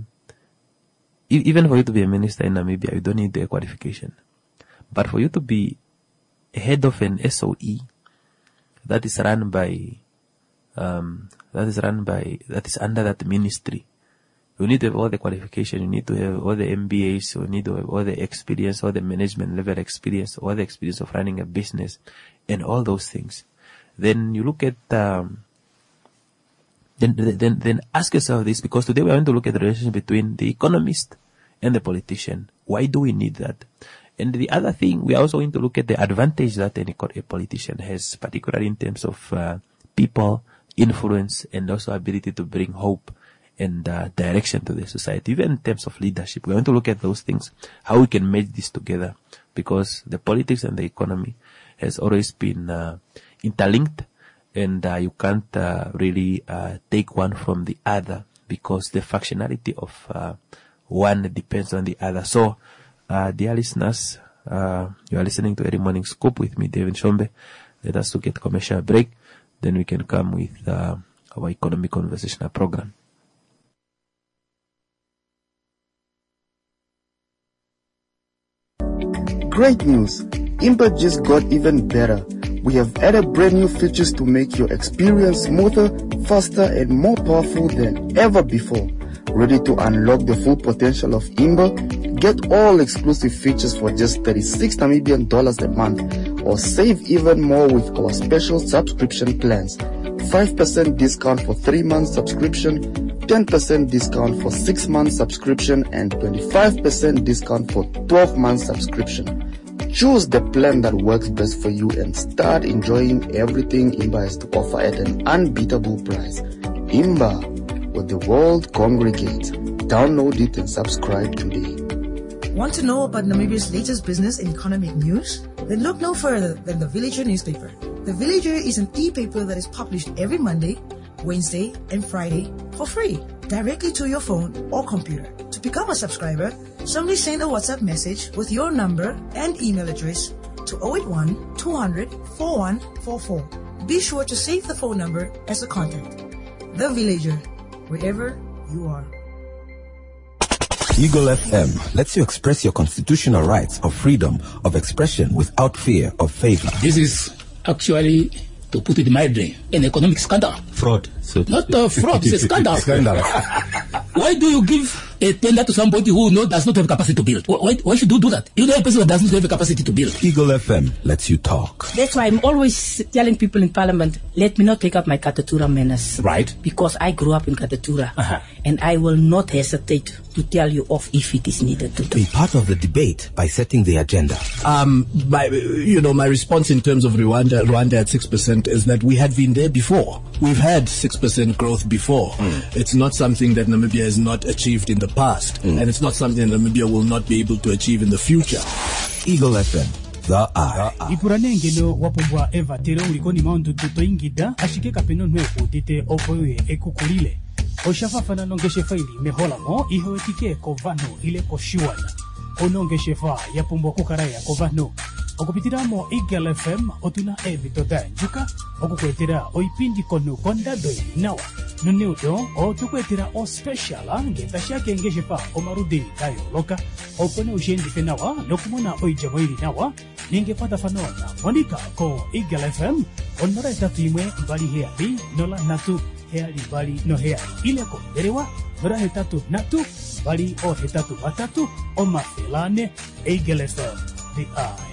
Speaker 1: Even for you to be a minister in Namibia, you don't need a qualification. But for you to be a head of an S O E that is run by, um, that is run by, that is under that ministry, you need to have all the qualification. You need to have all the M B As. You need to have all the experience, all the management level experience, all the experience of running a business, and all those things. Then you look at, um, then, then, then ask yourself this, because today we are going to look at the relationship between the economist and the politician. Why do we need that? And the other thing, we are also going to look at the advantage that an, a politician has, particularly in terms of uh, people, influence, and also ability to bring hope and uh, direction to the society, even in terms of leadership. We're going to look at those things, how we can merge this together, because the politics and the economy has always been uh, interlinked, and uh, you can't uh, really uh, take one from the other, because the functionality of uh, one depends on the other. So, uh, dear listeners, uh, you are listening to Early Morning Scoop with me, David Shombe. Let us look at commercial break, then we can come with uh, our economic conversational program.
Speaker 2: Great news! Impa just got even better. We have added brand new features to make your experience smoother, faster, and more powerful than ever before. Ready to unlock the full potential of Imba? Get all exclusive features for just thirty-six Namibian dollars a month, or save even more with our special subscription plans. five percent discount for three months subscription, ten percent discount for six months subscription, and twenty-five percent discount for twelve months subscription. Choose the plan that works best for you and start enjoying everything Imba has to offer at an unbeatable price. Imba, where the world congregates. Download it and subscribe today.
Speaker 3: Want to know about Namibia's latest business and economic news? Then look no further than The Villager newspaper. The Villager is an e-paper that is published every Monday, Wednesday, and Friday for free, directly to your phone or computer. To become a subscriber, simply send a WhatsApp message with your number and email address to zero eight one, two hundred, forty-one forty-four. Be sure to save the phone number as a contact. The Villager, wherever you are.
Speaker 4: Eagle F M lets you express your constitutional rights of freedom of expression without fear of favor.
Speaker 5: This is actually, to put it mildly, an economic scandal.
Speaker 4: Fraud.
Speaker 5: So not a fraud, it's a scandal.
Speaker 4: Scandal.
Speaker 5: Why do you give a tender to somebody who no, does not have capacity to build? Why, why should you do that? You know a person that does not have a capacity to build.
Speaker 4: Eagle F M lets you talk.
Speaker 6: That's why I'm always telling people in Parliament, let me not take up my Katatura menace.
Speaker 4: Right.
Speaker 6: Because I grew up in Katatura.
Speaker 4: Uh-huh.
Speaker 6: And I will not hesitate to tell you off if it is needed to do.
Speaker 4: Be part of the debate by setting the agenda.
Speaker 7: Um, my, you know, my response in terms of Rwanda, Rwanda at six percent is that we had been there before. We've had six percent growth before. Mm. It's not something that Namibia has not achieved in the past. Mm. And it's not something that Namibia will not be able to achieve in the future.
Speaker 4: Eagle F M. The Eye.
Speaker 8: Ipuranengelo wapumbwa eva tero ulikoni maundu tutoingida ashike kapeno nweku tite opoye ekukulile. Oshafafana nongeshe faili mehola mo ihoetike kovano ile koshiwana. Onongeshe fa yapumbwa kukaraya kovano. Okupitiramo Eagle F M otuna evitoda njuka okukwetera oipindi kono kondadoi nawa nuneudo otukwetera o speciala ngetashake ngeshefa omarudi dayo loka opone ujendi fenawa nokumona oijamoiri nawa ningepata fanona monika ko Eagle F M onora tatu imwe bali heali nola natu heali bali no heali ile ko derewa nora hetatu natu bali o hetatu matatu o mafelane Eagle F M the eye.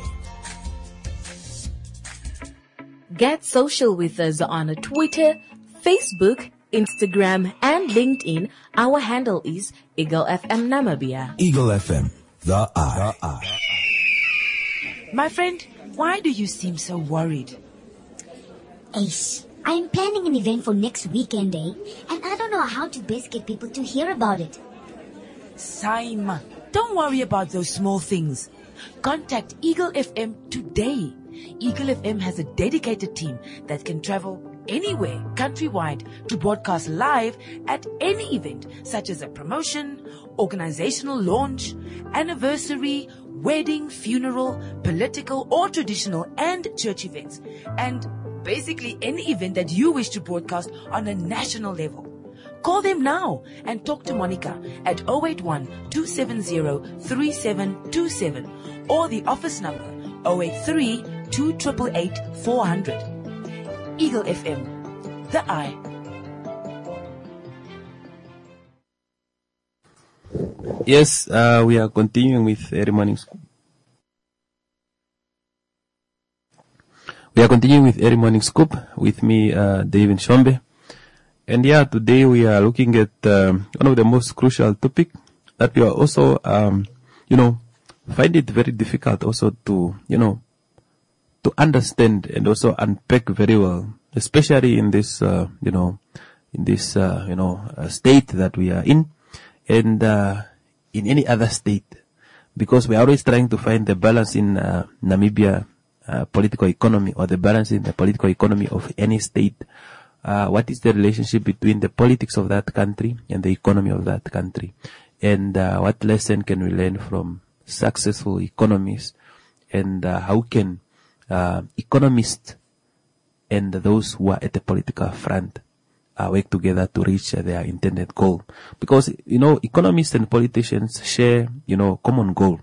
Speaker 9: Get social with us on Twitter, Facebook, Instagram, and LinkedIn. Our handle is Eagle F M Namibia.
Speaker 4: Eagle F M, the eye. The eye.
Speaker 10: My friend, why do you seem so worried?
Speaker 11: Ace, I'm planning an event for next weekend, eh? And I don't know how to best get people to hear about it.
Speaker 10: Saima, don't worry about those small things. Contact Eagle F M today. Eagle F M has a dedicated team that can travel anywhere countrywide to broadcast live at any event, such as a promotion, organizational launch, anniversary, wedding, funeral, political or traditional and church events, and basically any event that you wish to broadcast on a national level. Call them now and talk to Monica at zero eight one, two seven zero, three seven two seven or the office number zero eight three, two eight eight, four hundred. Eagle F M, the eye.
Speaker 1: Yes, uh, we are continuing with Early Morning Scoop. We are continuing with Early Morning Scoop with me, uh, David Shombe. And yeah, today we are looking at um, one of the most crucial topic that we are also, um, you know, find it very difficult also to, you know, to understand and also unpack very well, especially in this, uh, you know, in this, uh, you know, uh, state that we are in, and uh, in any other state, because we are always trying to find the balance in uh, Namibia uh, political economy, or the balance in the political economy of any state. Uh, what is the relationship between the politics of that country and the economy of that country? And uh, what lesson can we learn from successful economies? And uh, how can uh, economists and those who are at the political front uh, work together to reach uh, their intended goal? Because, you know, economists and politicians share, you know, common goal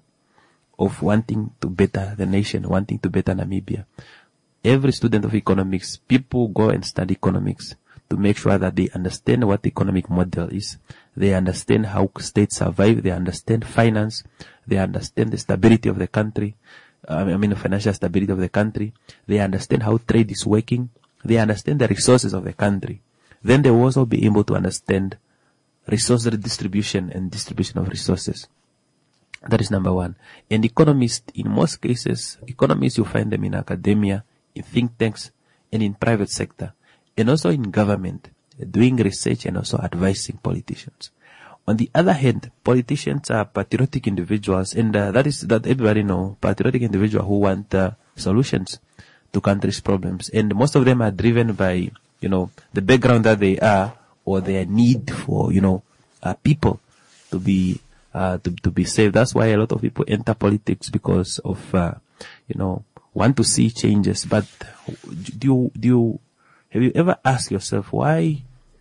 Speaker 1: of wanting to better the nation, wanting to better Namibia. Every student of economics, people go and study economics to make sure that they understand what the economic model is. They understand how states survive. They understand finance. They understand the stability of the country. Uh, I mean, the financial stability of the country. They understand how trade is working. They understand the resources of the country. Then they will also be able to understand resource redistribution and distribution of resources. That is number one. And economists, in most cases, economists, you find them in academia, in think tanks, and in private sector, and also in government, doing research and also advising politicians. On the other hand, politicians are patriotic individuals, and uh, that is that everybody know, patriotic individuals who want uh, solutions to country's problems, and most of them are driven by, you know, the background that they are, or their need for, you know, uh, people to be uh, to to be saved. That's why a lot of people enter politics, because of uh, you know, want to see changes. But do you, do you, have you ever asked yourself why,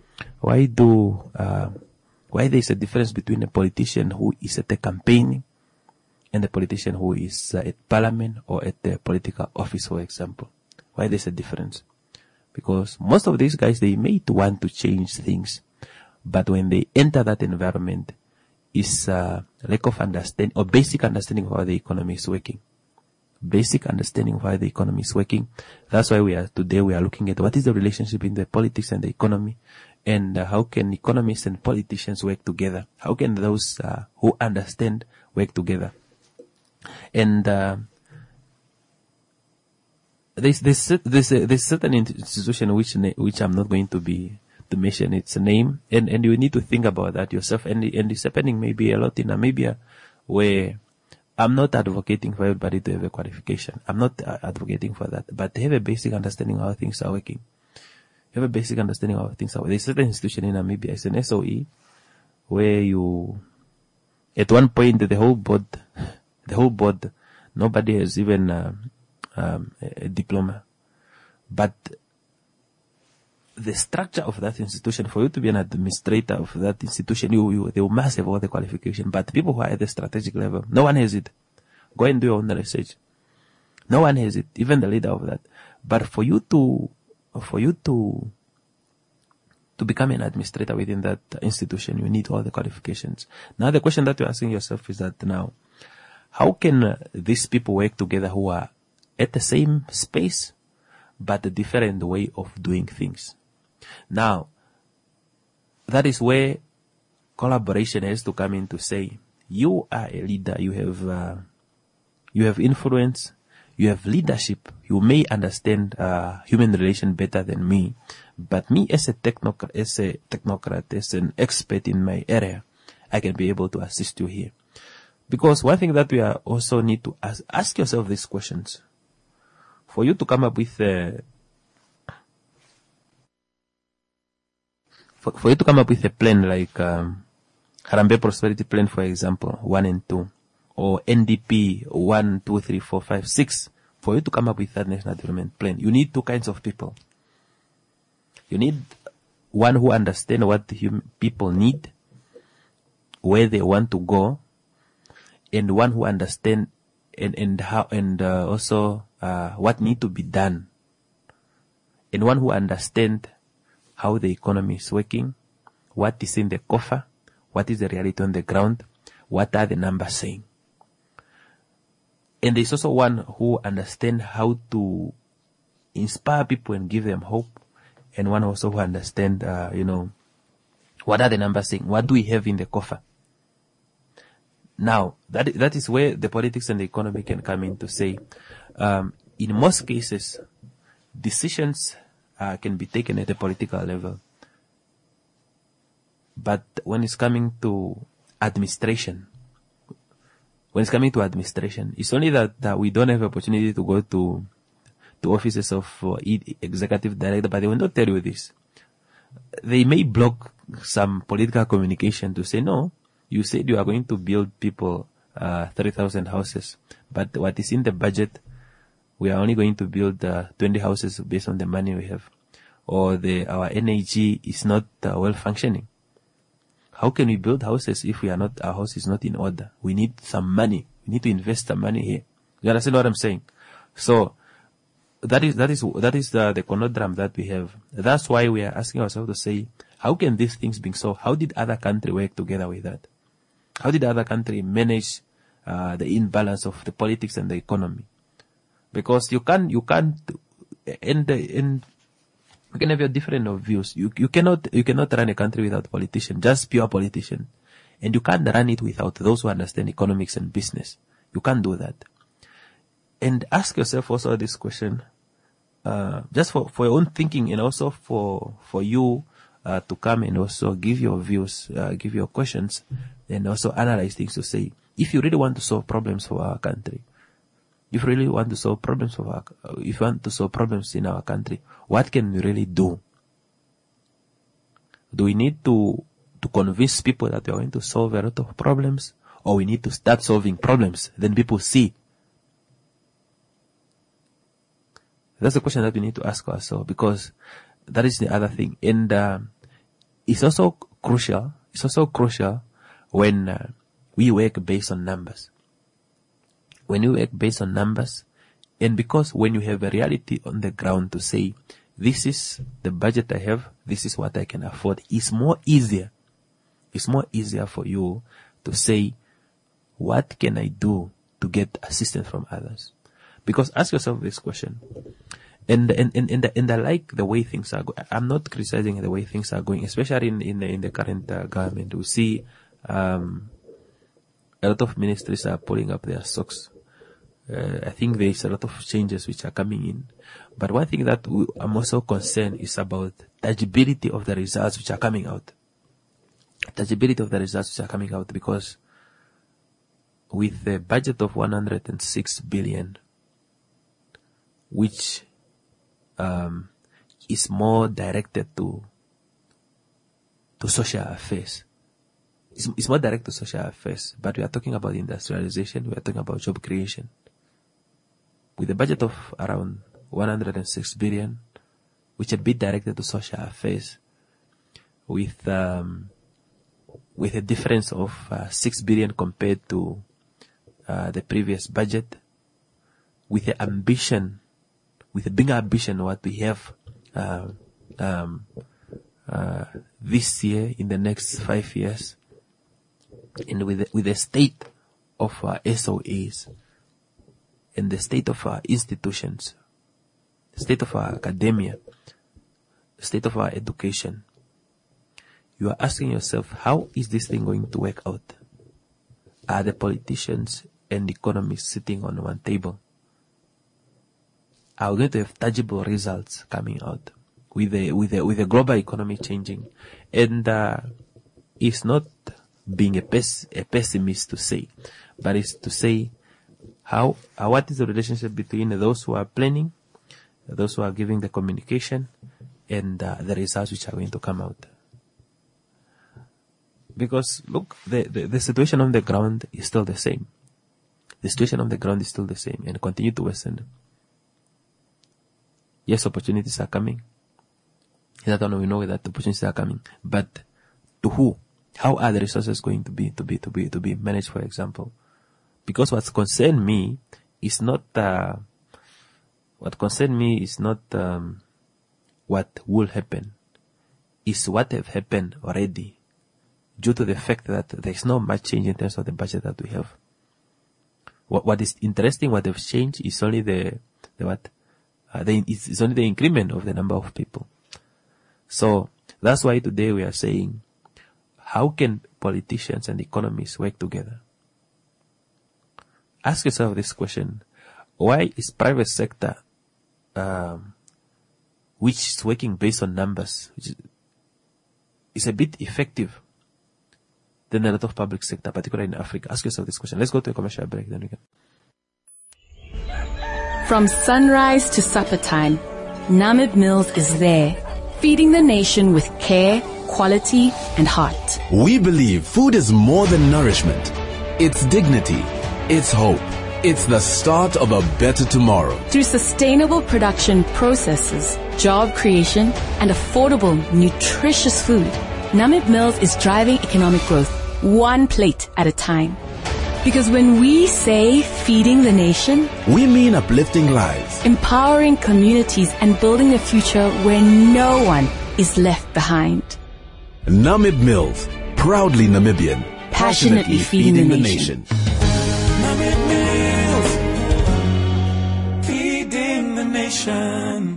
Speaker 1: why do, uh, why there is a difference between a politician who is at the campaigning and a politician who is uh, at parliament or at the political office, for example? Why there's a difference? Because most of these guys, they may want to change things, but when they enter that environment, is uh, lack of understanding or basic understanding of how the economy is working. Basic understanding of how the economy is working. That's why we are today we are looking at what is the relationship between the politics and the economy, and uh, how can economists and politicians work together? How can those uh, who understand work together? And uh, there's there's there's, a, there's certain institution which which I'm not going to be to mention its name, and and you need to think about that yourself. And and it's happening maybe a lot in Namibia, where I'm not advocating for everybody to have a qualification. I'm not uh, advocating for that. But have a basic understanding of how things are working. Have a basic understanding of how things are working. There's a certain institution in Namibia. It's an S O E where you, at one point, the whole board, the whole board, nobody has even uh, um, a, a diploma. But the structure of that institution, for you to be an administrator of that institution, you, you they must have all the qualification. But people who are at the strategic level, no one has it. Go and do your own research. No one has it, even the leader of that. But for you to, for you to, to become an administrator within that institution, you need all the qualifications. Now the question that you're asking yourself is that now, how can uh, these people work together who are at the same space, but a different way of doing things? Now, that is where collaboration has to come in to say, you are a leader, you have, uh, you have influence, you have leadership, you may understand, uh, human relation better than me, but me as a technocrat, as a technocrat, as an expert in my area, I can be able to assist you here. Because one thing that we are also need to ask, ask yourself these questions. For you to come up with a, for, for you to come up with a plan like um, Harambee Prosperity Plan, for example, one and two, or N D P one, two, three, four, five, six. For you to come up with that national development plan, you need two kinds of people. You need one who understands what the human people need, where they want to go, and one who understands and and how and uh, also uh, what need to be done, and one who understands how the economy is working, what is in the coffer, what is the reality on the ground, what are the numbers saying. And there's also one who understands how to inspire people and give them hope, and one also who understand, uh, you know, what are the numbers saying? What do we have in the coffer? Now, that that is where the politics and the economy can come in to say, um, in most cases, decisions uh, can be taken at a political level. But when it's coming to administration, when it's coming to administration, it's only that, that we don't have opportunity to go to to offices of uh, executive director, but they will not tell you this. They may block some political communication to say, no, you said you are going to build people uh, thirty thousand houses, but what is in the budget, we are only going to build uh, twenty houses based on the money we have. Or the our N A G is not uh, well functioning. How can we build houses if we are not, our house is not in order? We need some money. We need to invest some money here. You understand what I'm saying? So, that is, that is, that is the, the conundrum that we have. That's why we are asking ourselves to say, how can these things be solved? How did other countries work together with that? How did other countries manage, uh, the imbalance of the politics and the economy? Because you can't, you can't, and, and, you can have your different views. You, you cannot, you cannot run a country without politicians, just pure politicians. And you can't run it without those who understand economics and business. You can't do that. And ask yourself also this question, uh, just for, for your own thinking and also for, for you, uh, to come and also give your views, uh, give your questions and also analyze things to say, if you really want to solve problems for our country, if you really want to solve problems for our, if you want to solve problems in our country, what can we really do? Do we need to, to convince people that we are going to solve a lot of problems, or we need to start solving problems? Then people see. That's the question that we need to ask ourselves, because that is the other thing. And, uh, it's also crucial, it's also crucial when, uh, we work based on numbers. When you work based on numbers, and because when you have a reality on the ground to say, this is the budget I have, this is what I can afford, it's more easier. It's more easier for you to say, what can I do to get assistance from others? Because ask yourself this question. And, and, and, and, and I like the way things are going. I'm not criticizing the way things are going, especially in, in the, in the current uh, government. We see, um, a lot of ministries are pulling up their socks. Uh, I think there is a lot of changes which are coming in. But one thing that we, I'm also concerned is about tangibility of the results which are coming out. Tangibility of the results which are coming out, because with a budget of one hundred six billion, which um, is more directed to to social affairs. It's, it's more direct to social affairs, but we are talking about industrialization, we are talking about job creation. With a budget of around one hundred six billion, which a bit directed to social affairs, with um, with a difference of uh, six billion compared to uh, the previous budget, with the ambition, with a big ambition what we have uh, um, uh, this year, in the next five years, and with the, with the state of our S O Es, and the state of our institutions, the state of our academia, the state of our education, you are asking yourself, how is this thing going to work out? Are the politicians and economists sitting on one table? Are we going to have tangible results coming out with the with the with the global economy changing? And uh, it's not being a, pes- a pessimist to say, but it's to say, how, uh, what is the relationship between those who are planning, those who are giving the communication, and uh, the results which are going to come out. Because, look, the, the, the situation on the ground is still the same. The situation on the ground is still the same and continue to worsen. Yes, opportunities are coming. That one we know that opportunities are coming. But to who? How are the resources going to be, to be, to be, to be managed, for example? Because what's concerned me is not, uh, what concerned me is not, um, what will happen. Is what have happened already, due to the fact that there is not much change in terms of the budget that we have. What, what is interesting, what has changed is only the, the what, uh, the, it's, it's only the increment of the number of people. So that's why today we are saying, how can politicians and economists work together? Ask yourself this question. Why is private sector, um, which is working based on numbers, which is, is a bit effective than a lot of public sector, particularly in Africa? Ask yourself this question. Let's go to a commercial break, then we can.
Speaker 14: From sunrise to supper time, Namib Mills is there, feeding the nation with care, quality, and heart.
Speaker 15: We believe food is more than nourishment. It's dignity. It's hope. It's the start of a better tomorrow.
Speaker 14: Through sustainable production processes, job creation, and affordable, nutritious food, Namib Mills is driving economic growth one plate at a time. Because when we say feeding the nation,
Speaker 15: we mean uplifting lives,
Speaker 14: empowering communities, and building a future where no one is left behind.
Speaker 15: Namib Mills, proudly Namibian,
Speaker 14: passionately, passionately feeding, feeding the, the nation. nation.
Speaker 16: Namib Mills, feeding the nation.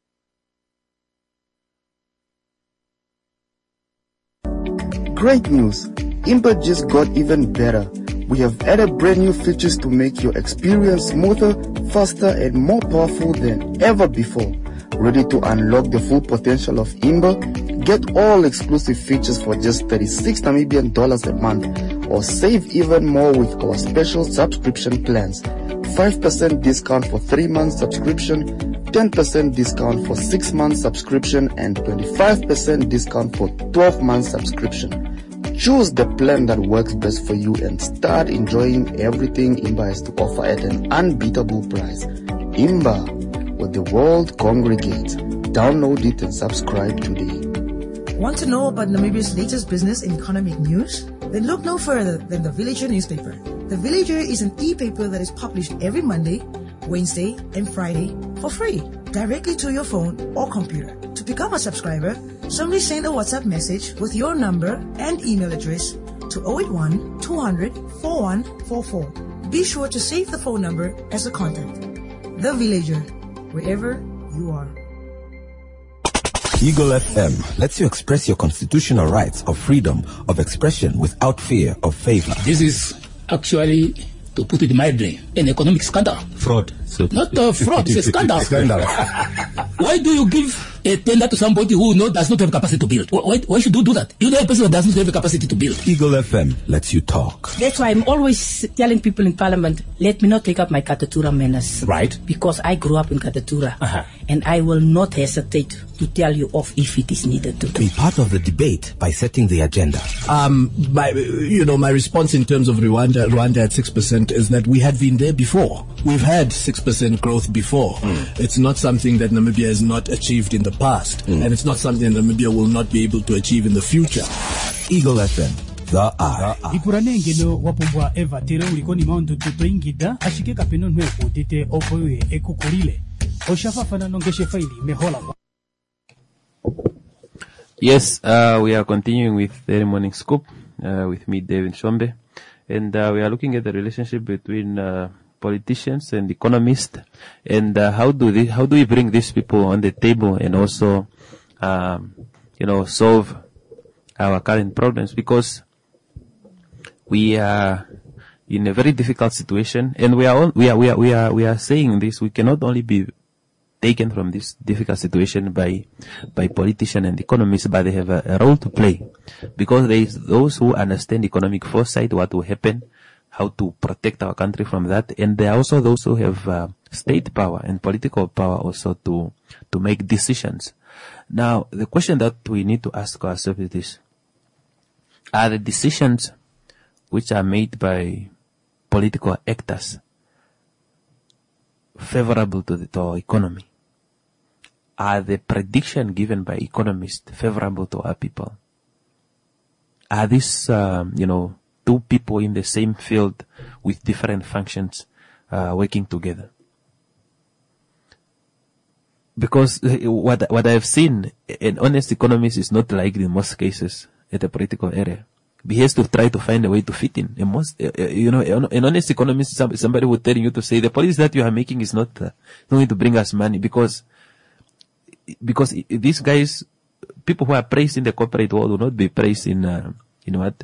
Speaker 2: Great news! Impa just got even better. We have added brand new features to make your experience smoother, faster, and more powerful than ever before. Ready to unlock the full potential of Imba? Get all exclusive features for just thirty-six Namibian dollars a month, or save even more with our special subscription plans. five percent discount for three months subscription, ten percent discount for six months subscription, and twenty-five percent discount for twelve months subscription. Choose the plan that works best for you and start enjoying everything Imba has to offer at an unbeatable price. Imba, where the world congregates. Download it and subscribe today.
Speaker 3: Want to know about Namibia's latest business and economic news? Then look no further than The Villager newspaper. The Villager is an e-paper that is published every Monday, Wednesday, and Friday for free, directly to your phone or computer. To become a subscriber, simply send a WhatsApp message with your number and email address to zero eight one, two hundred, forty-one forty-four. Be sure to save the phone number as a contact. The Villager, wherever you are.
Speaker 4: Eagle F M lets you express your constitutional rights of freedom of expression without fear of favor.
Speaker 5: This is actually, to put it mildly, an economic scandal.
Speaker 17: Fraud.
Speaker 5: So not a fraud, it's a scandal.
Speaker 17: Scandal.
Speaker 5: Why do you give a tender to somebody who no, does not have capacity to build? Why, why should you do that? You know a person that does not have the capacity to build.
Speaker 4: Eagle F M lets you talk.
Speaker 6: That's why I'm always telling people in Parliament, let me not take up my Katatura manners.
Speaker 17: Right.
Speaker 6: Because I grew up in Katatura.
Speaker 17: Uh-huh.
Speaker 6: And I will not hesitate to tell you off if it is needed to.
Speaker 4: Be part of the debate by setting the agenda.
Speaker 7: Um, my, you know, my response in terms of Rwanda, Rwanda at six percent is that we had been there before. We've had six percent growth before. Mm. It's not something that Namibia has not achieved in the past. Mm. And it's not something that Namibia will not be able to achieve in the future.
Speaker 4: Eagle F M. The eye.
Speaker 8: Ipuranengeno wapumbwa eva tere ulikoni maundu tutoingida ashike kapeno nwe utite opoye ekukulile. Oshafafana nongeshe faili mehola.
Speaker 1: Yes, uh, we are continuing with the Early Morning Scoop uh, with me, David Shombe, and uh, we are looking at the relationship between uh, politicians and economists, and uh, how do they, how do we bring these people on the table and also, um, you know, solve our current problems, because we are in a very difficult situation, and we are all, we are we are we are we are saying this. We cannot only be taken from this difficult situation by by politicians and economists, but they have a, a role to play, because there is those who understand economic foresight, what will happen, how to protect our country from that, and there are also those who have uh, state power and political power also to to make decisions. Now, the question that we need to ask ourselves is this: are the decisions which are made by political actors favorable to the to our economy? Are the predictions given by economists favorable to our people? Are these, um, you know, two people in the same field with different functions uh, working together? Because uh, what what I've seen, an honest economist is not likely in most cases at the political area. He has to try to find a way to fit in. And most, uh, you know, an honest economist, somebody would tell you to say the policy that you are making is not uh, going to bring us money, because because these guys people who are praised in the corporate world will not be praised in, uh, in what?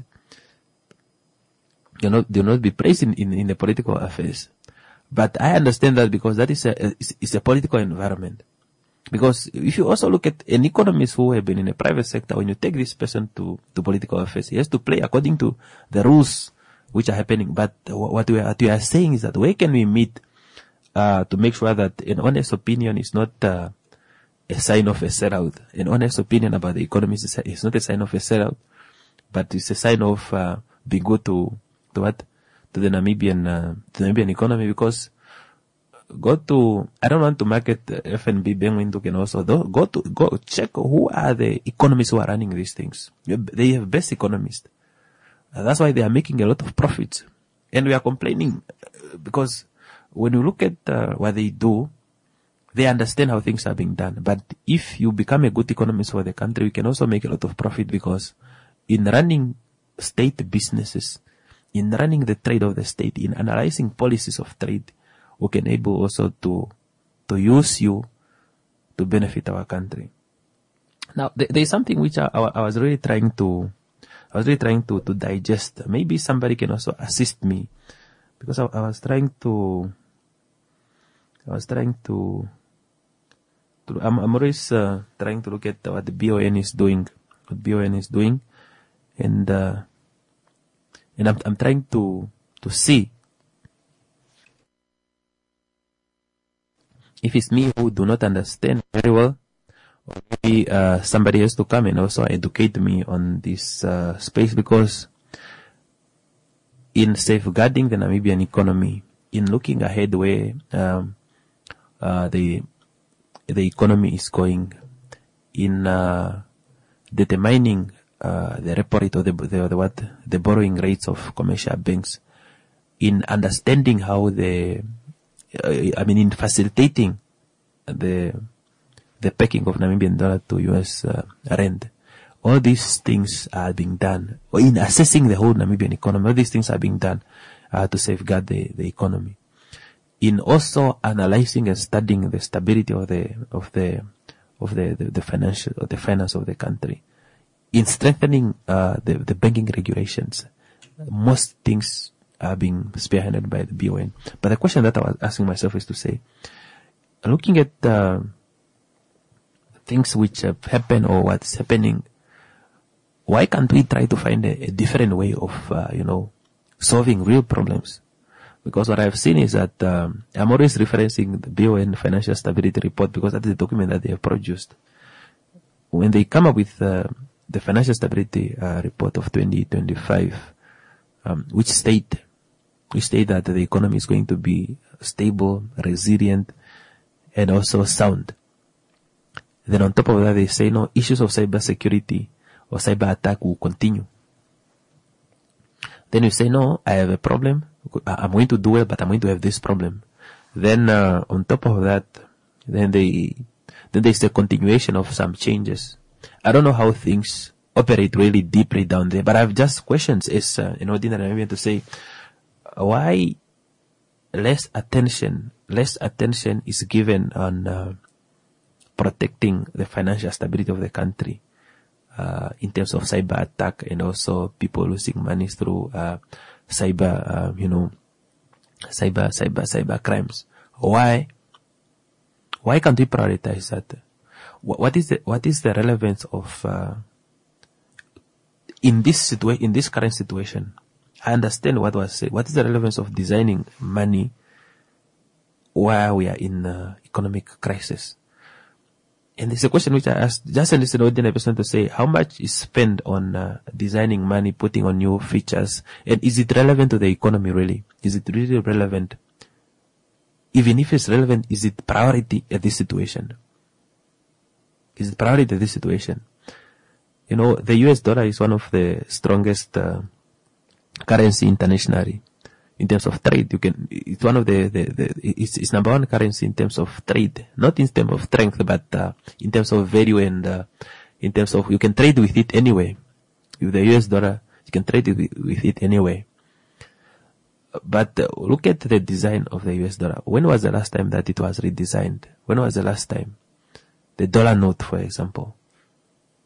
Speaker 1: You know, they will not be praised in, in, in the political affairs. But I understand that because that is a, is, is a political environment. Because if you also look at an economist who have been in the private sector, when you take this person to, to political affairs, he has to play according to the rules which are happening. But what we are, what we are saying is that where can we meet, uh, to make sure that an honest opinion is not, uh, a sign of a sellout. An honest opinion about the economy is, a, is not a sign of a sellout, but it's a sign of, uh, being good to, to what? To the Namibian, uh, the Namibian economy, because go to, I don't want to market F N B, Benwindu can also, go to, go check who are the economists who are running these things. They have best economists. Uh, that's why they are making a lot of profits. And we are complaining because when you look at uh, what they do, they understand how things are being done. But if you become a good economist for the country, you can also make a lot of profit because in running state businesses, in running the trade of the state, in analyzing policies of trade, we can able also to, to use you to benefit our country. Now, th- there is something which I, I, I was really trying to, I was really trying to, to digest. Maybe somebody can also assist me because I, I was trying to, I was trying to, to I'm, I'm always uh, trying to look at what the B O N is doing, what B O N is doing, and, uh, and I'm, I'm trying to, to see if it's me who do not understand very well, or maybe uh, somebody has to come and also educate me on this uh, space, because in safeguarding the Namibian economy, in looking ahead where um, uh, the the economy is going, in uh, determining uh, the repo rate or the, the, the what the borrowing rates of commercial banks, in understanding how the uh, I mean in facilitating the the packing of Namibian dollar to U S uh, rand. All these things are being done, or in assessing the whole Namibian economy, all these things are being done uh, to safeguard the, the economy. In also analyzing and studying the stability of the of the of the, the, the financial or the finance of the country. In strengthening uh, the, the banking regulations, most things are being spearheaded by the B O N. But the question that I was asking myself is to say, looking at uh, things which have happened or what's happening, why can't we try to find a, a different way of, uh, you know, solving real problems? Because what I've seen is that um, I'm always referencing the B O N Financial Stability Report because that is the document that they have produced. When they come up with uh, the Financial Stability uh, Report of twenty twenty-five, um, which state, which state that the economy is going to be stable, resilient, and also sound. Then on top of that, they say, no, issues of cyber security or cyber attack will continue. Then you say, no, I have a problem. I'm going to do it, but I'm going to have this problem. Then, uh, on top of that, then they, then there's a continuation of some changes. I don't know how things operate really deeply down there, but I have just questions as uh, an ordinary Namibian to say, why less attention, less attention is given on, uh, protecting the financial stability of the country, uh, in terms of cyber attack and also people losing money through, uh, cyber, uh, you know, cyber, cyber, cyber crimes. Why? Why can't we prioritize that? What, what is the, what is the relevance of, uh, in this situa- in this current situation? I understand what was said. What is the relevance of designing money while we are in uh, economic crisis? And it's a question which I asked just an ordinary person to say, how much is spent on uh, designing money, putting on new features, and is it relevant to the economy really? Is it really relevant? Even if it's relevant, is it priority at this situation? Is it priority at this situation? You know, the U S dollar is one of the strongest uh, currency internationally. In terms of trade, you can, it's one of the, the, the it's, it's number one currency in terms of trade, not in terms of strength, but, uh, in terms of value and, uh, in terms of, you can trade with it anyway. With the U S dollar, you can trade with, with it anyway. But uh, look at the design of the U S dollar. When was the last time that it was redesigned? When was the last time? The dollar note, for example.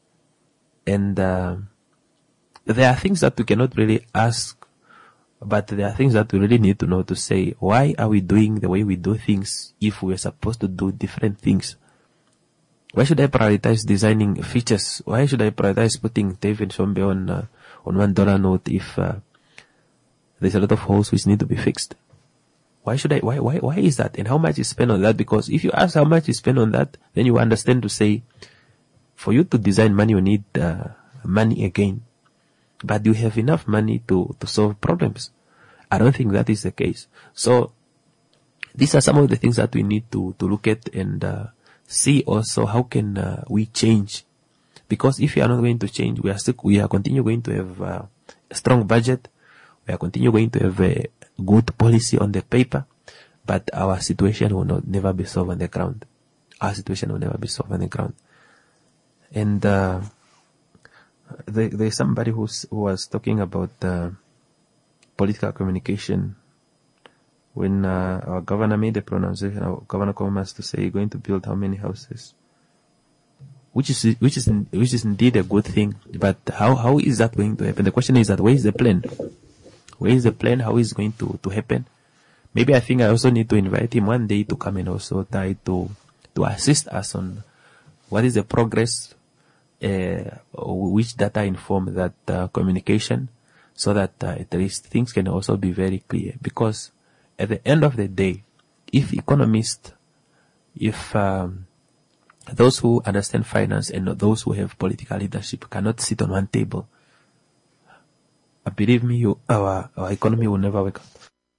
Speaker 1: And uh, there are things that we cannot really ask, but there are things that we really need to know to say, why are we doing the way we do things if we're supposed to do different things? Why should I prioritize designing features? Why should I prioritize putting David Shombe on uh, on one dollar note if uh, there's a lot of holes which need to be fixed? Why should I? Why why why is that? And how much is spent on that? Because if you ask how much is spent on that, then you understand to say, for you to design money, you need uh, money again. But you have enough money to to solve problems. I don't think that is the case. So these are some of the things that we need to to look at and uh, see also how can uh, we change. Because if we are not going to change, we are still we are continue going to have uh, a strong budget. We are continue going to have a good policy on the paper, but our situation will not never be solved on the ground. Our situation will never be solved on the ground. And uh, there, there's somebody who's, who was talking about uh, political communication when uh, our governor made the pronunciation. Our Governor Komas to say going to build how many houses, which is which is which is indeed a good thing. But how how is that going to happen? The question is that where is the plan? Where is the plan? How is it going to, to happen? Maybe I think I also need to invite him one day to come and also try to, to assist us on what is the progress, uh, which data inform that uh, communication, so that uh, at least things can also be very clear. Because at the end of the day, if economists, if um, those who understand finance and those who have political leadership cannot sit on one table, Uh, believe me, you, our, our economy will never work out.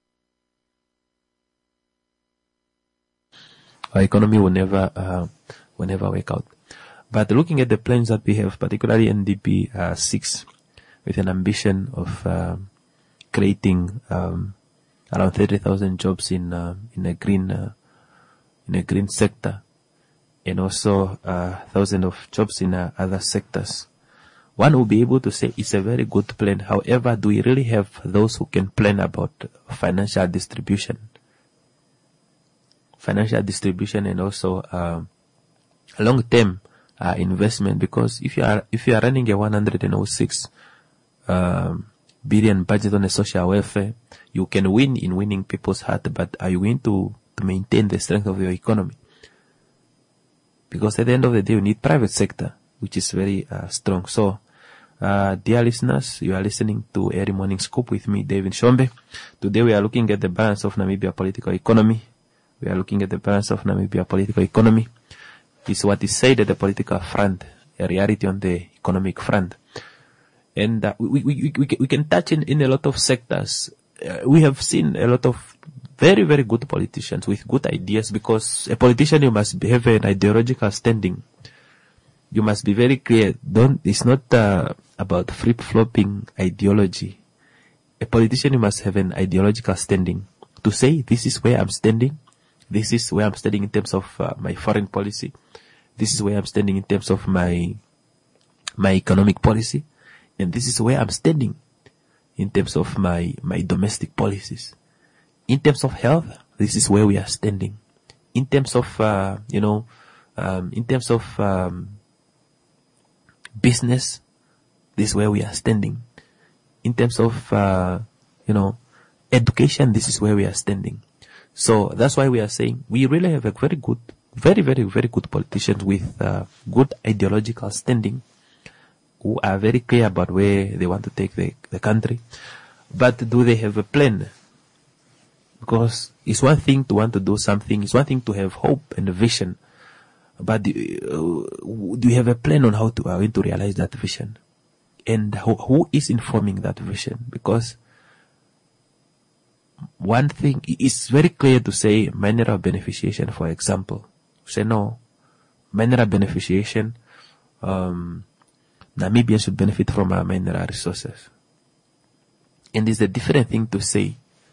Speaker 1: Our economy will never, uh, will never work out. But looking at the plans that we have, particularly N D P uh, six, with an ambition of uh, creating um, around thirty thousand jobs in uh, in a green uh, in a green sector, and also uh, thousands of jobs in uh, other sectors. One will be able to say it's a very good plan. However, do we really have those who can plan about financial distribution? Financial distribution and also uh, long-term uh, investment. Because if you are if you are running a one hundred six um, billion budget on a social welfare, you can win in winning people's heart. But are you going to, to maintain the strength of your economy? Because at the end of the day, you need private sector, which is very uh, strong. So. Uh, dear listeners, you are listening to Early Morning Scoop with me, David Shombe. Today we are looking at the balance of Namibia political economy. We are looking at the balance of Namibia political economy. It's what is said at the political front, a reality on the economic front. And uh, we, we, we, we can touch in, in a lot of sectors. Uh, we have seen a lot of very, very good politicians with good ideas, because a politician, you must have an ideological standing. You must be very clear. Don't, it's not uh, about flip-flopping ideology. A politician, you must have an ideological standing to say, this is where I'm standing. This is where I'm standing in terms of uh, my foreign policy. This is where I'm standing in terms of my, my economic policy. And this is where I'm standing in terms of my, my domestic policies. In terms of health, this is where we are standing. In terms of, uh, you know, um, in terms of, um, business, this is where we are standing. In terms of, uh, you know, education, this is where we are standing. So that's why we are saying we really have a very good, very, very, very good politicians with uh, good ideological standing, who are very clear about where they want to take the, the country. But do they have a plan? Because it's one thing to want to do something, it's one thing to have hope and a vision. But do, uh, do you have a plan on how to, uh, to realize that vision? And who, who is informing that vision? Because one thing is very clear to say mineral beneficiation, for example. Say no, mineral beneficiation, um, Namibia should benefit from our mineral resources. And it's a different thing to say,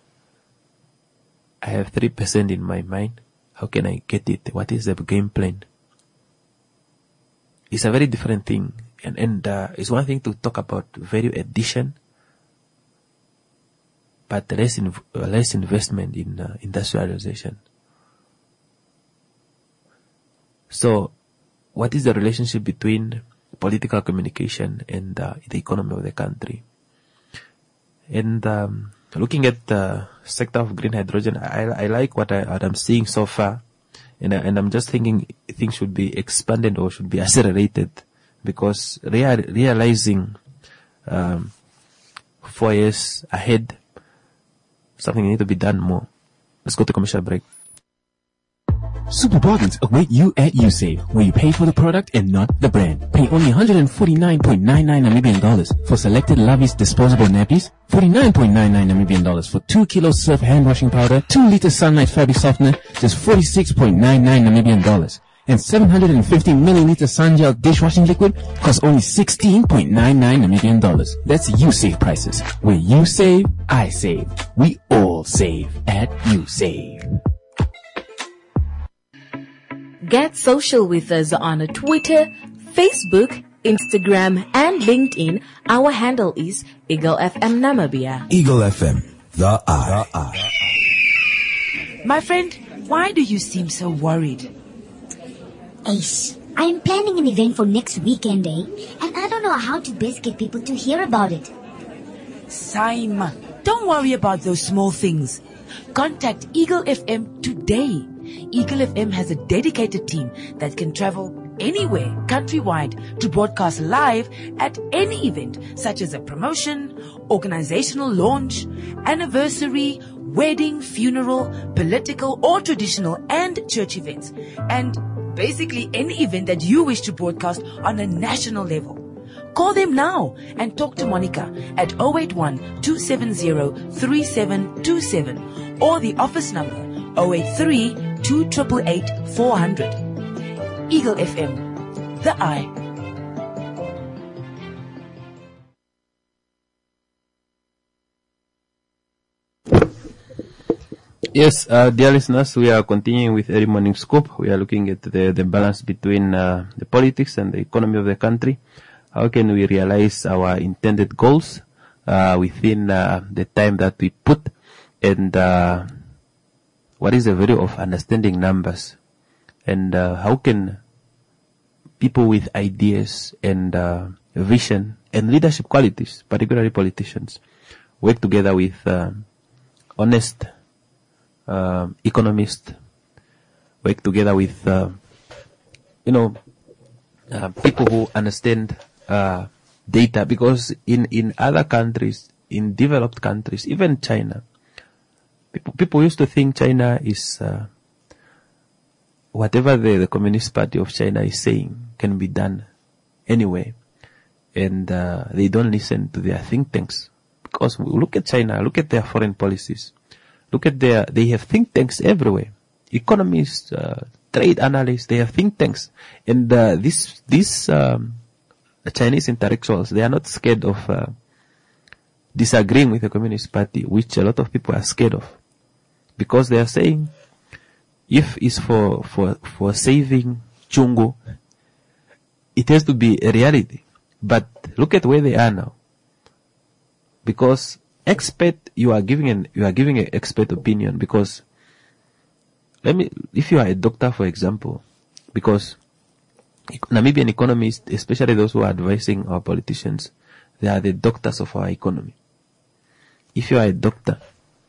Speaker 1: I have three percent in my mind. How can I get it? What is the game plan? It's a very different thing. And, and uh, it's one thing to talk about value addition, but less, in, uh, less investment in uh, industrialization. So, what is the relationship between political communication and uh, the economy of the country. And um, looking at the sector of green hydrogen, I, I like what, I, what I'm seeing so far. And, I, and I'm just thinking things should be expanded or should be accelerated, because rea- realizing um, four years ahead, something need to be done more. Let's go to commercial break.
Speaker 17: Super bargains await you at USave, where you pay for the product and not the brand. Pay only one hundred forty-nine point nine nine Namibian dollars for selected Lavies disposable nappies, forty-nine point nine nine Namibian dollars for two kilos Surf hand washing powder, two liters Sunlight fabric softener, just forty-six point nine nine Namibian dollars. And seven hundred fifty milliliter Sun-Gel dishwashing liquid costs only sixteen point nine nine Namibian dollars. That's USave prices. Where you save, I save. We all save at USave.
Speaker 9: Get social with us on Twitter, Facebook, Instagram, and LinkedIn. Our handle is Eagle F M Namibia.
Speaker 4: Eagle F M, the eye. The eye.
Speaker 10: My friend, why do you seem so worried?
Speaker 11: Ace, I'm planning an event for next weekend, eh? And I don't know how to best get people to hear about it.
Speaker 10: Saima, don't worry about those small things. Contact Eagle F M today. Eagle F M has a dedicated team that can travel anywhere countrywide to broadcast live at any event, such as a promotion, organizational launch, anniversary, wedding, funeral, political or traditional and church events, and basically any event that you wish to broadcast on a national level. Call them now and talk to Monica at zero eight one, two seven zero, three seven two seven or the office number zero eight three, two eight eight, eight, four zero zero. Eagle F M, the eye.
Speaker 1: Yes, uh, dear listeners, we are continuing with Early Morning Scoop. We are looking at the, the balance between uh, the politics and the economy of the country. How can we realize our intended goals uh, within uh, the time that we put, and uh, what is the value of understanding numbers, and uh, how can people with ideas and uh, vision and leadership qualities, particularly politicians, work together with uh, honest uh, economists, work together with uh, you know uh, people who understand uh, data, because in in other countries, in developed countries, even China, people people used to think China is uh, whatever the, the Communist Party of China is saying can be done anyway, and uh, they don't listen to their think tanks. Because look at China, look at their foreign policies, look at their, they have think tanks everywhere. Economists, uh, trade analysts, they have think tanks, and uh, this this um, Chinese intellectuals, they are not scared of uh, disagreeing with the Communist Party, which a lot of people are scared of, because they are saying, if it's for for for saving Chungu, it has to be a reality. But look at where they are now. Because expert, you are giving an you are giving an expert opinion. Because let me, if you are a doctor, for example, because Namibian economists, especially those who are advising our politicians, they are the doctors of our economy. If you are a doctor,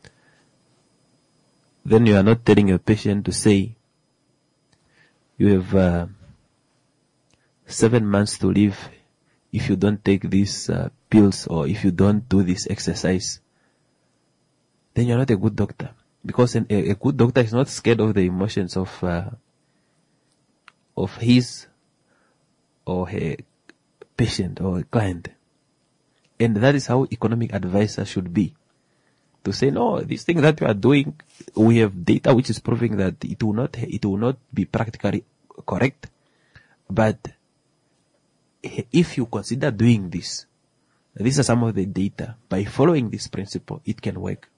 Speaker 1: then you are not telling your patient to say, you have uh, seven months to live if you don't take these uh, pills, or if you don't do this exercise. Then you are not a good doctor. Because an, a, a good doctor is not scared of the emotions of uh, of his or her patient or client. And that is how economic advisor should be. To say, no, this thing that you are doing, we have data which is proving that it will not, it will not be practically correct. But if you consider doing this, these are some of the data. By following this principle, it can work.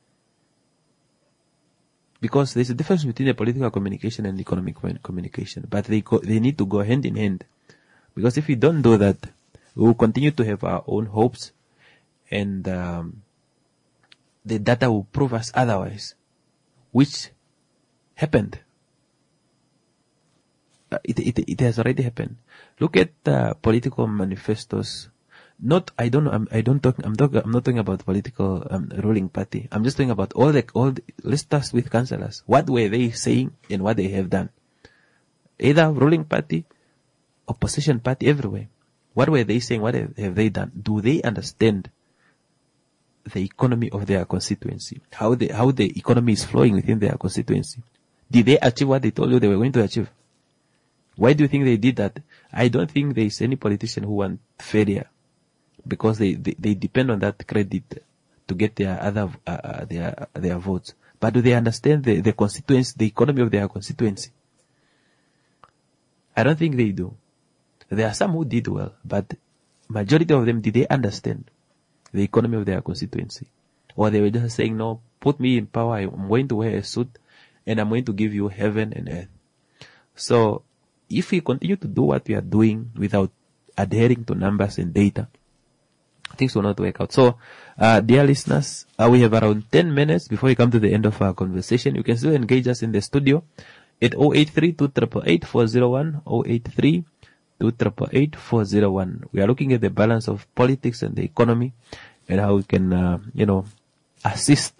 Speaker 1: Because there's a difference between the political communication and economic communication, but they go, they need to go hand in hand. Because if we don't do that, we will continue to have our own hopes, and um, the data will prove us otherwise, which happened. uh, it, it, it has already happened. Look at uh, political manifestos. Not, I don't know, I'm, I don't talk, I'm, talk, I'm not talking about political um, ruling party. I'm just talking about all the, all the, let's start with councillors. What were they saying and what they have done? Either ruling party, opposition party, everywhere. What were they saying? What have, have they done? Do they understand the economy of their constituency? How the, how the economy is flowing within their constituency? Did they achieve what they told you they were going to achieve? Why do you think they did that? I don't think there is any politician who want failure, because they, they, they depend on that credit to get their other, uh, their, their votes. But do they understand the, the constituency, the economy of their constituency? I don't think they do. There are some who did well, but majority of them, did they understand the economy of their constituency? Or they were just saying, no, put me in power, I'm going to wear a suit, and I'm going to give you heaven and earth. So, if we continue to do what we are doing without adhering to numbers and data, things will not work out. So, uh, dear listeners, uh, we have around ten minutes before we come to the end of our conversation. You can still engage us in the studio at zero eight three, two eight eight, four zero one, zero eight three, two eight eight, four zero one. We are looking at the balance of politics and the economy and how we can, uh, you know, assist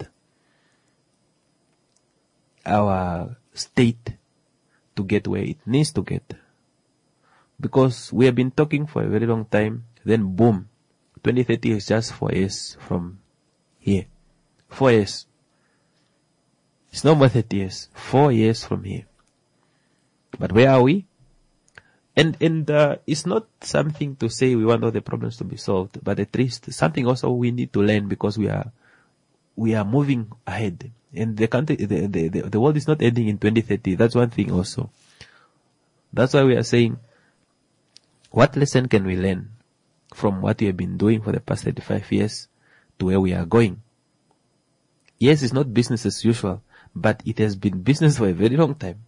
Speaker 1: our state to get where it needs to get. Because we have been talking for a very long time, then boom, twenty thirty is just four years from here. Four years. It's no more thirty years. Four years from here. But where are we? And, and, uh, it's not something to say we want all the problems to be solved, but at least something also we need to learn, because we are, we are moving ahead. And the country, the, the, the, the world is not ending in twenty thirty. That's one thing also. That's why we are saying, what lesson can we learn from what we have been doing for the past thirty-five years to where we are going? Yes, it's not business as usual, but it has been business for a very long time.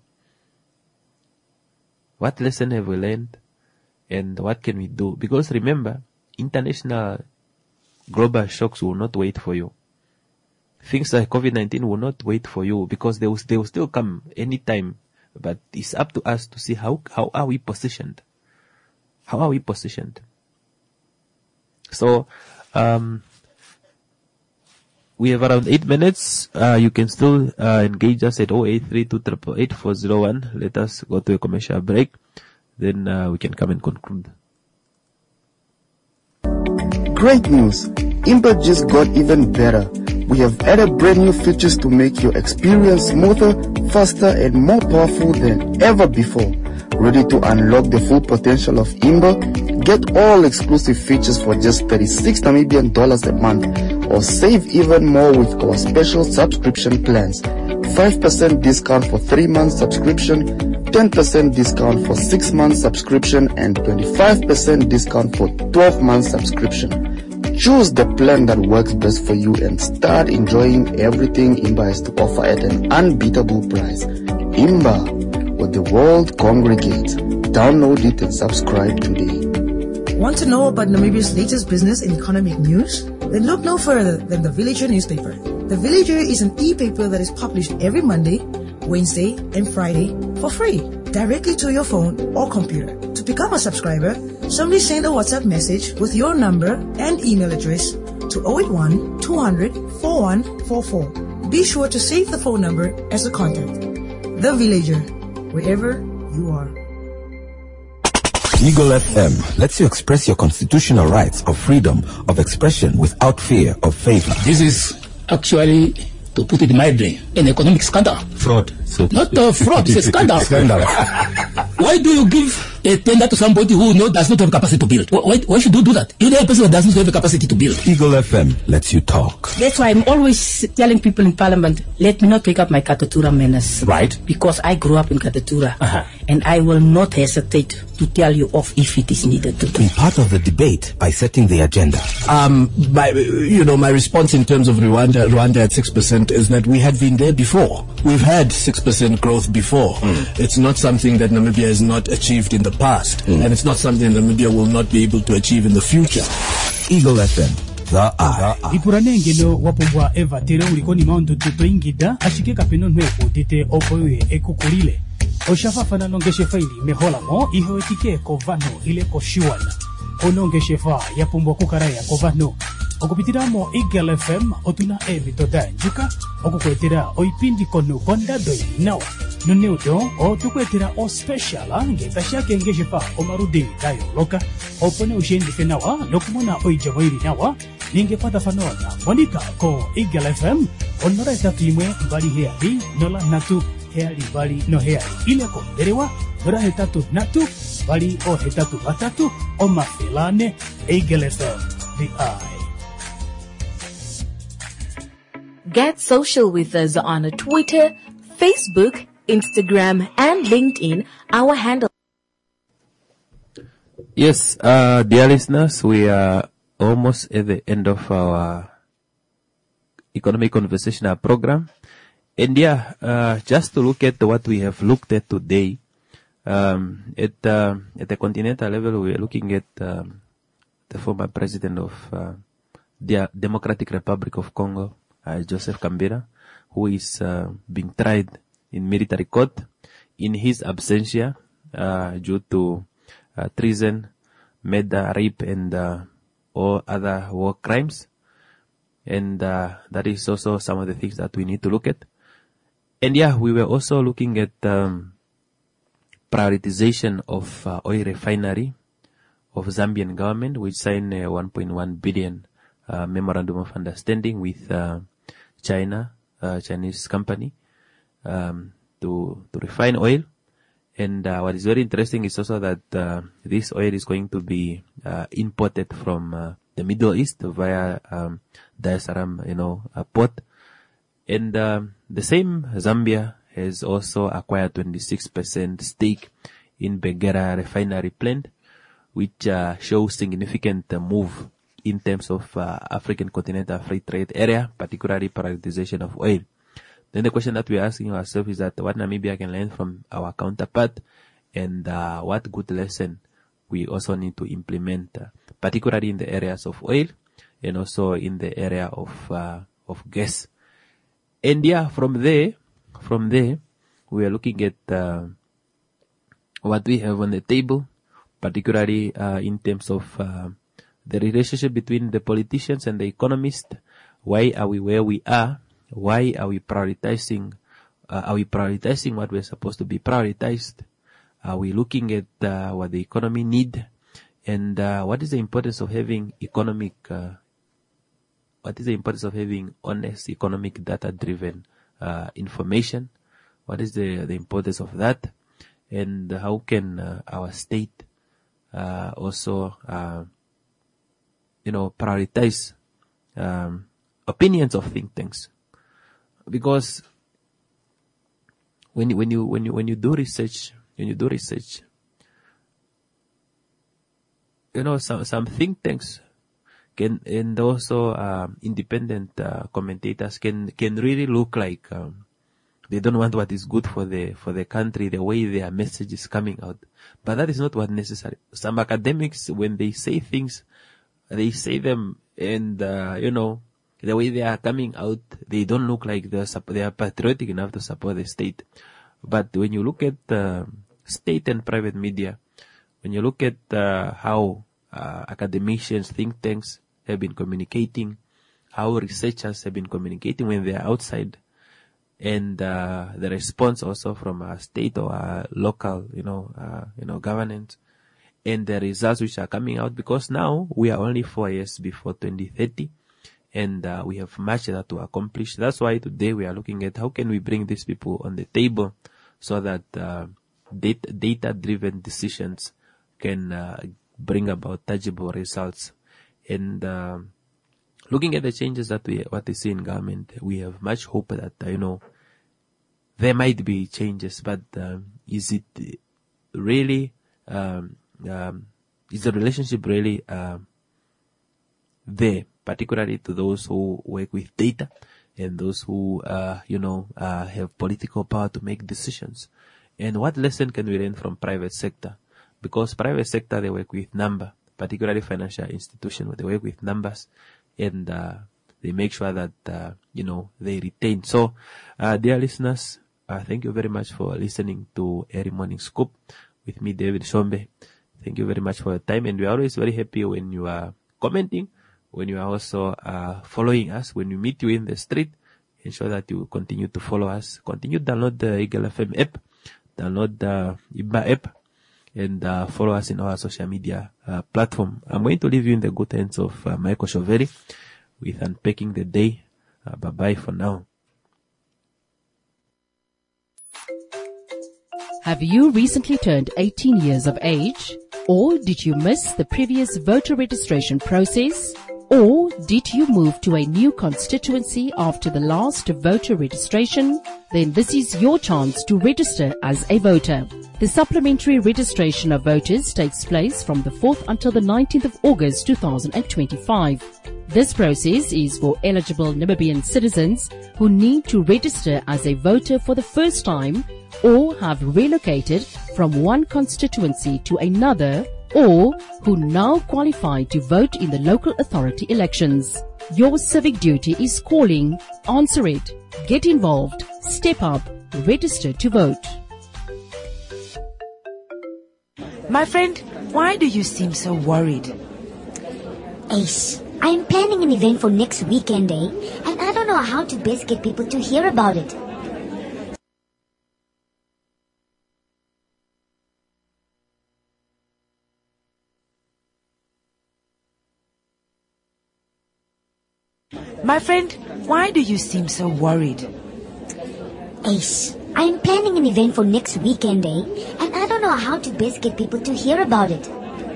Speaker 1: What lesson have we learned, and what can we do? Because remember, international global shocks will not wait for you. Things like COVID nineteen will not wait for you, because they will, they will still come anytime. But it's up to us to see how, how are we positioned? How are we positioned? So, um, we have around eight minutes. Uh, you can still uh, engage us at zero eight three, two eight eight, four zero one. Let us go to a commercial break. Then uh, we can come and conclude.
Speaker 2: Great news! Impa just got even better. We have added brand new features to make your experience smoother, faster, and more powerful than ever before. Ready to unlock the full potential of Imba? Get all exclusive features for just thirty-six Namibian dollars a month, or save even more with our special subscription plans. five percent discount for three months subscription, ten percent discount for six months subscription, and twenty-five percent discount for twelve months subscription. Choose the plan that works best for you and start enjoying everything Imba has to offer at an unbeatable price. Imba, where the world congregates. Download it and subscribe today.
Speaker 3: Want to know about Namibia's latest business and economic news? Then look no further than the Villager newspaper. The Villager is an e-paper that is published every Monday, Wednesday, and Friday for free, directly to your phone or computer. To become a subscriber, simply send a WhatsApp message with your number and email address to zero eight one, two hundred, four one four four. Be sure to save the phone number as a contact. The Villager, wherever you are.
Speaker 4: Eagle F M lets you express your constitutional rights of freedom of expression without fear of favor.
Speaker 5: This is actually, to put it mildly, an economic scandal.
Speaker 4: Fraud. So
Speaker 5: Not a fraud, it's a scandal.
Speaker 4: Scandal.
Speaker 5: Why do you give a tender to somebody who no, does not have capacity to build? Why, why should you do that? You're the person that does not have the capacity to build.
Speaker 4: Eagle F M lets you talk.
Speaker 6: That's why I'm always telling people in Parliament, let me not pick up my Katatura manners.
Speaker 4: Right.
Speaker 6: Because I grew up in Katatura.
Speaker 4: Uh-huh.
Speaker 6: And I will not hesitate to tell you off if it is needed to do.
Speaker 4: Be part of the debate by setting the agenda.
Speaker 7: Um, my, you know, my response in terms of Rwanda, Rwanda at six percent is that we had been there before. We've had six percent growth before. Mm. It's not something that Namibia has not achieved in the past. Mm. And it's not something that Namibia will not be able to achieve in the future.
Speaker 4: Eagle F M. The eye.
Speaker 8: Ipuranengelo wapombwa eva tere ulikoni maundu tuto ingida ashike kapeno nwe utite okoye ekukulile. Oshafafa na nongeshefa ili mehola mo iho etike ko vano ile ko shiwana. Onongeshefa ya pumbwa kukaraya ko vano. Okupitira mo Eagle F M otuna evi toda njuka. Okukwetera oipindi kono bonda doi nawa. Nuneudo o tukwetera o special ngeta shake ngeshefa o marudi dayo loka. Opone ushendi fenawa nokumona oijamo ili nawa. Ningepata fanona monika ko Eagle F M onora etatuimwe mbali heali nola natu heali bali no heali ile ko derewa nora hetatu natu bali o hetatu batatu o mafelane Eagle F M the eye.
Speaker 9: Get social with us on Twitter, Facebook, Instagram, and LinkedIn. Our handle.
Speaker 1: Yes, uh, dear listeners, we are almost at the end of our economic conversational program. And yeah, uh, just to look at what we have looked at today, um, at, uh, at the continental level, we are looking at um, the former president of uh, the Democratic Republic of Congo, uh, Joseph Kabila, who is uh, being tried in military court in his absentia uh, due to uh, treason, murder, rape, and uh, all other war crimes. And uh, that is also some of the things that we need to look at. And yeah, we were also looking at um, prioritization of uh, oil refinery of Zambian government, which signed a one point one billion uh, memorandum of understanding with uh, China, uh, Chinese company, um, to to refine oil. And uh, what is very interesting is also that uh, this oil is going to be uh, imported from uh, the Middle East via um, Dar es Salaam, you know, a port. And um, the same Zambia has also acquired twenty-six percent stake in Begera refinery plant, which uh, shows significant uh, move in terms of uh, African continental free trade area, particularly prioritization of oil. Then the question that we're asking ourselves is that what Namibia can learn from our counterpart, and uh, what good lesson we also need to implement, uh, particularly in the areas of oil and also in the area of uh, of gas. And yeah, from there, from there, we are looking at uh, what we have on the table, particularly uh, in terms of uh, the relationship between the politicians and the economists. Why are we where we are? Why are we prioritizing? Uh, are we prioritizing what we're supposed to be prioritized? Are we looking at uh, what the economy need? And uh, what is the importance of having economic? Uh, what is the importance of having honest economic data-driven uh, information? What is the the importance of that? And how can uh, our state uh, also, uh, you know, prioritize um, opinions of think tanks? Because when you, when you when you when you do research, when you do research, you know, some some think tanks can, and also um, independent uh, commentators can can really look like um, they don't want what is good for the for the country, the way their message is coming out. But that is not what necessary. Some academics, when they say things, they say them, and uh, you know, the way they are coming out, they don't look like they are, they are patriotic enough to support the state. But when you look at uh, state and private media, when you look at uh, how uh, academicians, think tanks have been communicating, how researchers have been communicating when they are outside, and uh, the response also from our state or our local, you know, uh, you know, governance, and the results which are coming out, because now we are only four years before twenty thirty. And uh, we have much that to accomplish. That's why today we are looking at how can we bring these people on the table so that uh, data, data-driven decisions can uh, bring about tangible results. And uh, looking at the changes that we what we see in government, we have much hope that uh, you know there might be changes, but um, is it really um, um, is the relationship really um, there? Particularly to those who work with data and those who, uh, you know, uh, have political power to make decisions. And what lesson can we learn from private sector? Because private sector, they work with number, particularly financial institutions, they work with numbers, and uh, they make sure that, uh, you know, they retain. So, uh, dear listeners, Uh, thank you very much for listening to Early Morning Scoop with me, David Shombe. Thank you very much for your time, and we are always very happy when you are commenting, when you are also uh, following us, when we meet you in the street. Ensure that you continue to follow us. Continue to download the Eagle F M app, download the Imba app, and uh, follow us in our social media uh, platform. I'm going to leave you in the good hands of uh, Michael Shoveri with Unpacking the Day. Uh, bye-bye for now.
Speaker 18: Have you recently turned eighteen years of age? Or did you miss the previous voter registration process? Or did you move to a new constituency after the last voter registration? Then this is your chance to register as a voter. The supplementary registration of voters takes place from the fourth until the nineteenth of August two thousand twenty-five. This process is for eligible Namibian citizens who need to register as a voter for the first time or have relocated from one constituency to another, or who now qualify to vote in the local authority elections. Your civic duty is calling. Answer it. Get involved. Step up. Register to vote.
Speaker 10: My friend, why do you seem so worried?
Speaker 11: Ace, I am planning an event for next weekend, eh? And I don't know how to best get people to hear about it.
Speaker 10: My friend, why do you seem so worried?
Speaker 11: Ace, I am planning an event for next weekend, eh? And I don't know how to best get people to hear about it.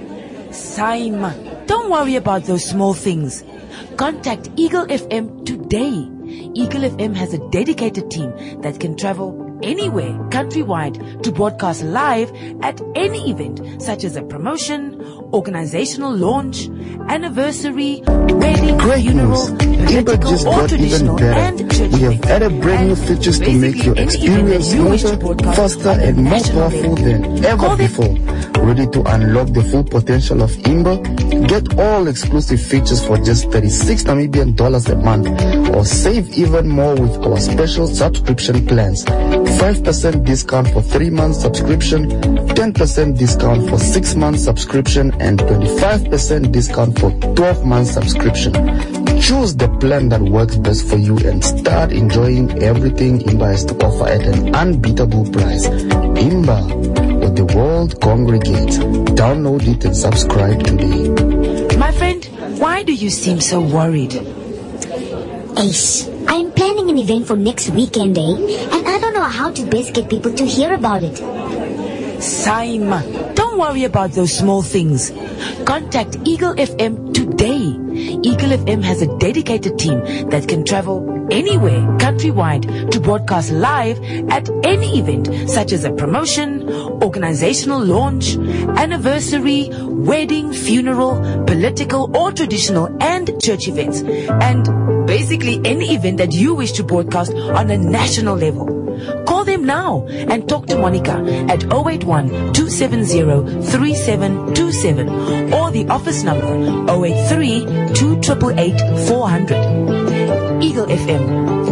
Speaker 10: Saima, don't worry about those small things. Contact Eagle F M today. Eagle F M has a dedicated team that can travel anywhere countrywide to broadcast live at any event, such as a promotion, organizational launch, anniversary, wedding,
Speaker 2: Great
Speaker 10: funeral,
Speaker 2: news. Imba just
Speaker 10: or
Speaker 2: got even
Speaker 10: traditional and
Speaker 2: better.
Speaker 10: church
Speaker 2: We have
Speaker 10: events.
Speaker 2: added brand new features to make your experience smoother, faster, and more powerful than ever before. Ready to unlock the full potential of Imba? Get all exclusive features for just thirty-six Namibian dollars a month, or save even more with our special subscription plans. five percent discount for three months subscription, ten percent discount for six months subscription, and twenty-five percent discount for twelve months subscription. Choose the plan that works best for you and start enjoying everything Imba has to offer at an unbeatable price. Imba, where the world congregates. Download it and subscribe today.
Speaker 10: My friend, why do you seem so worried?
Speaker 11: Ace, I am planning an event for next weekend, eh? And I don't know how to best get people to hear about it.
Speaker 10: Saima, don't worry about those small things. Contact Eagle F M today. Eagle F M has a dedicated team that can travel anywhere countrywide to broadcast live at any event, such as a promotion, organizational launch, anniversary, wedding, funeral, political or traditional and church events, and basically any event that you wish to broadcast on a national level. Call them now and talk to Monica at zero eight one, two seven zero, three seven two seven or the office number zero eight three, two eight eight, four zero zero. Eagle F M,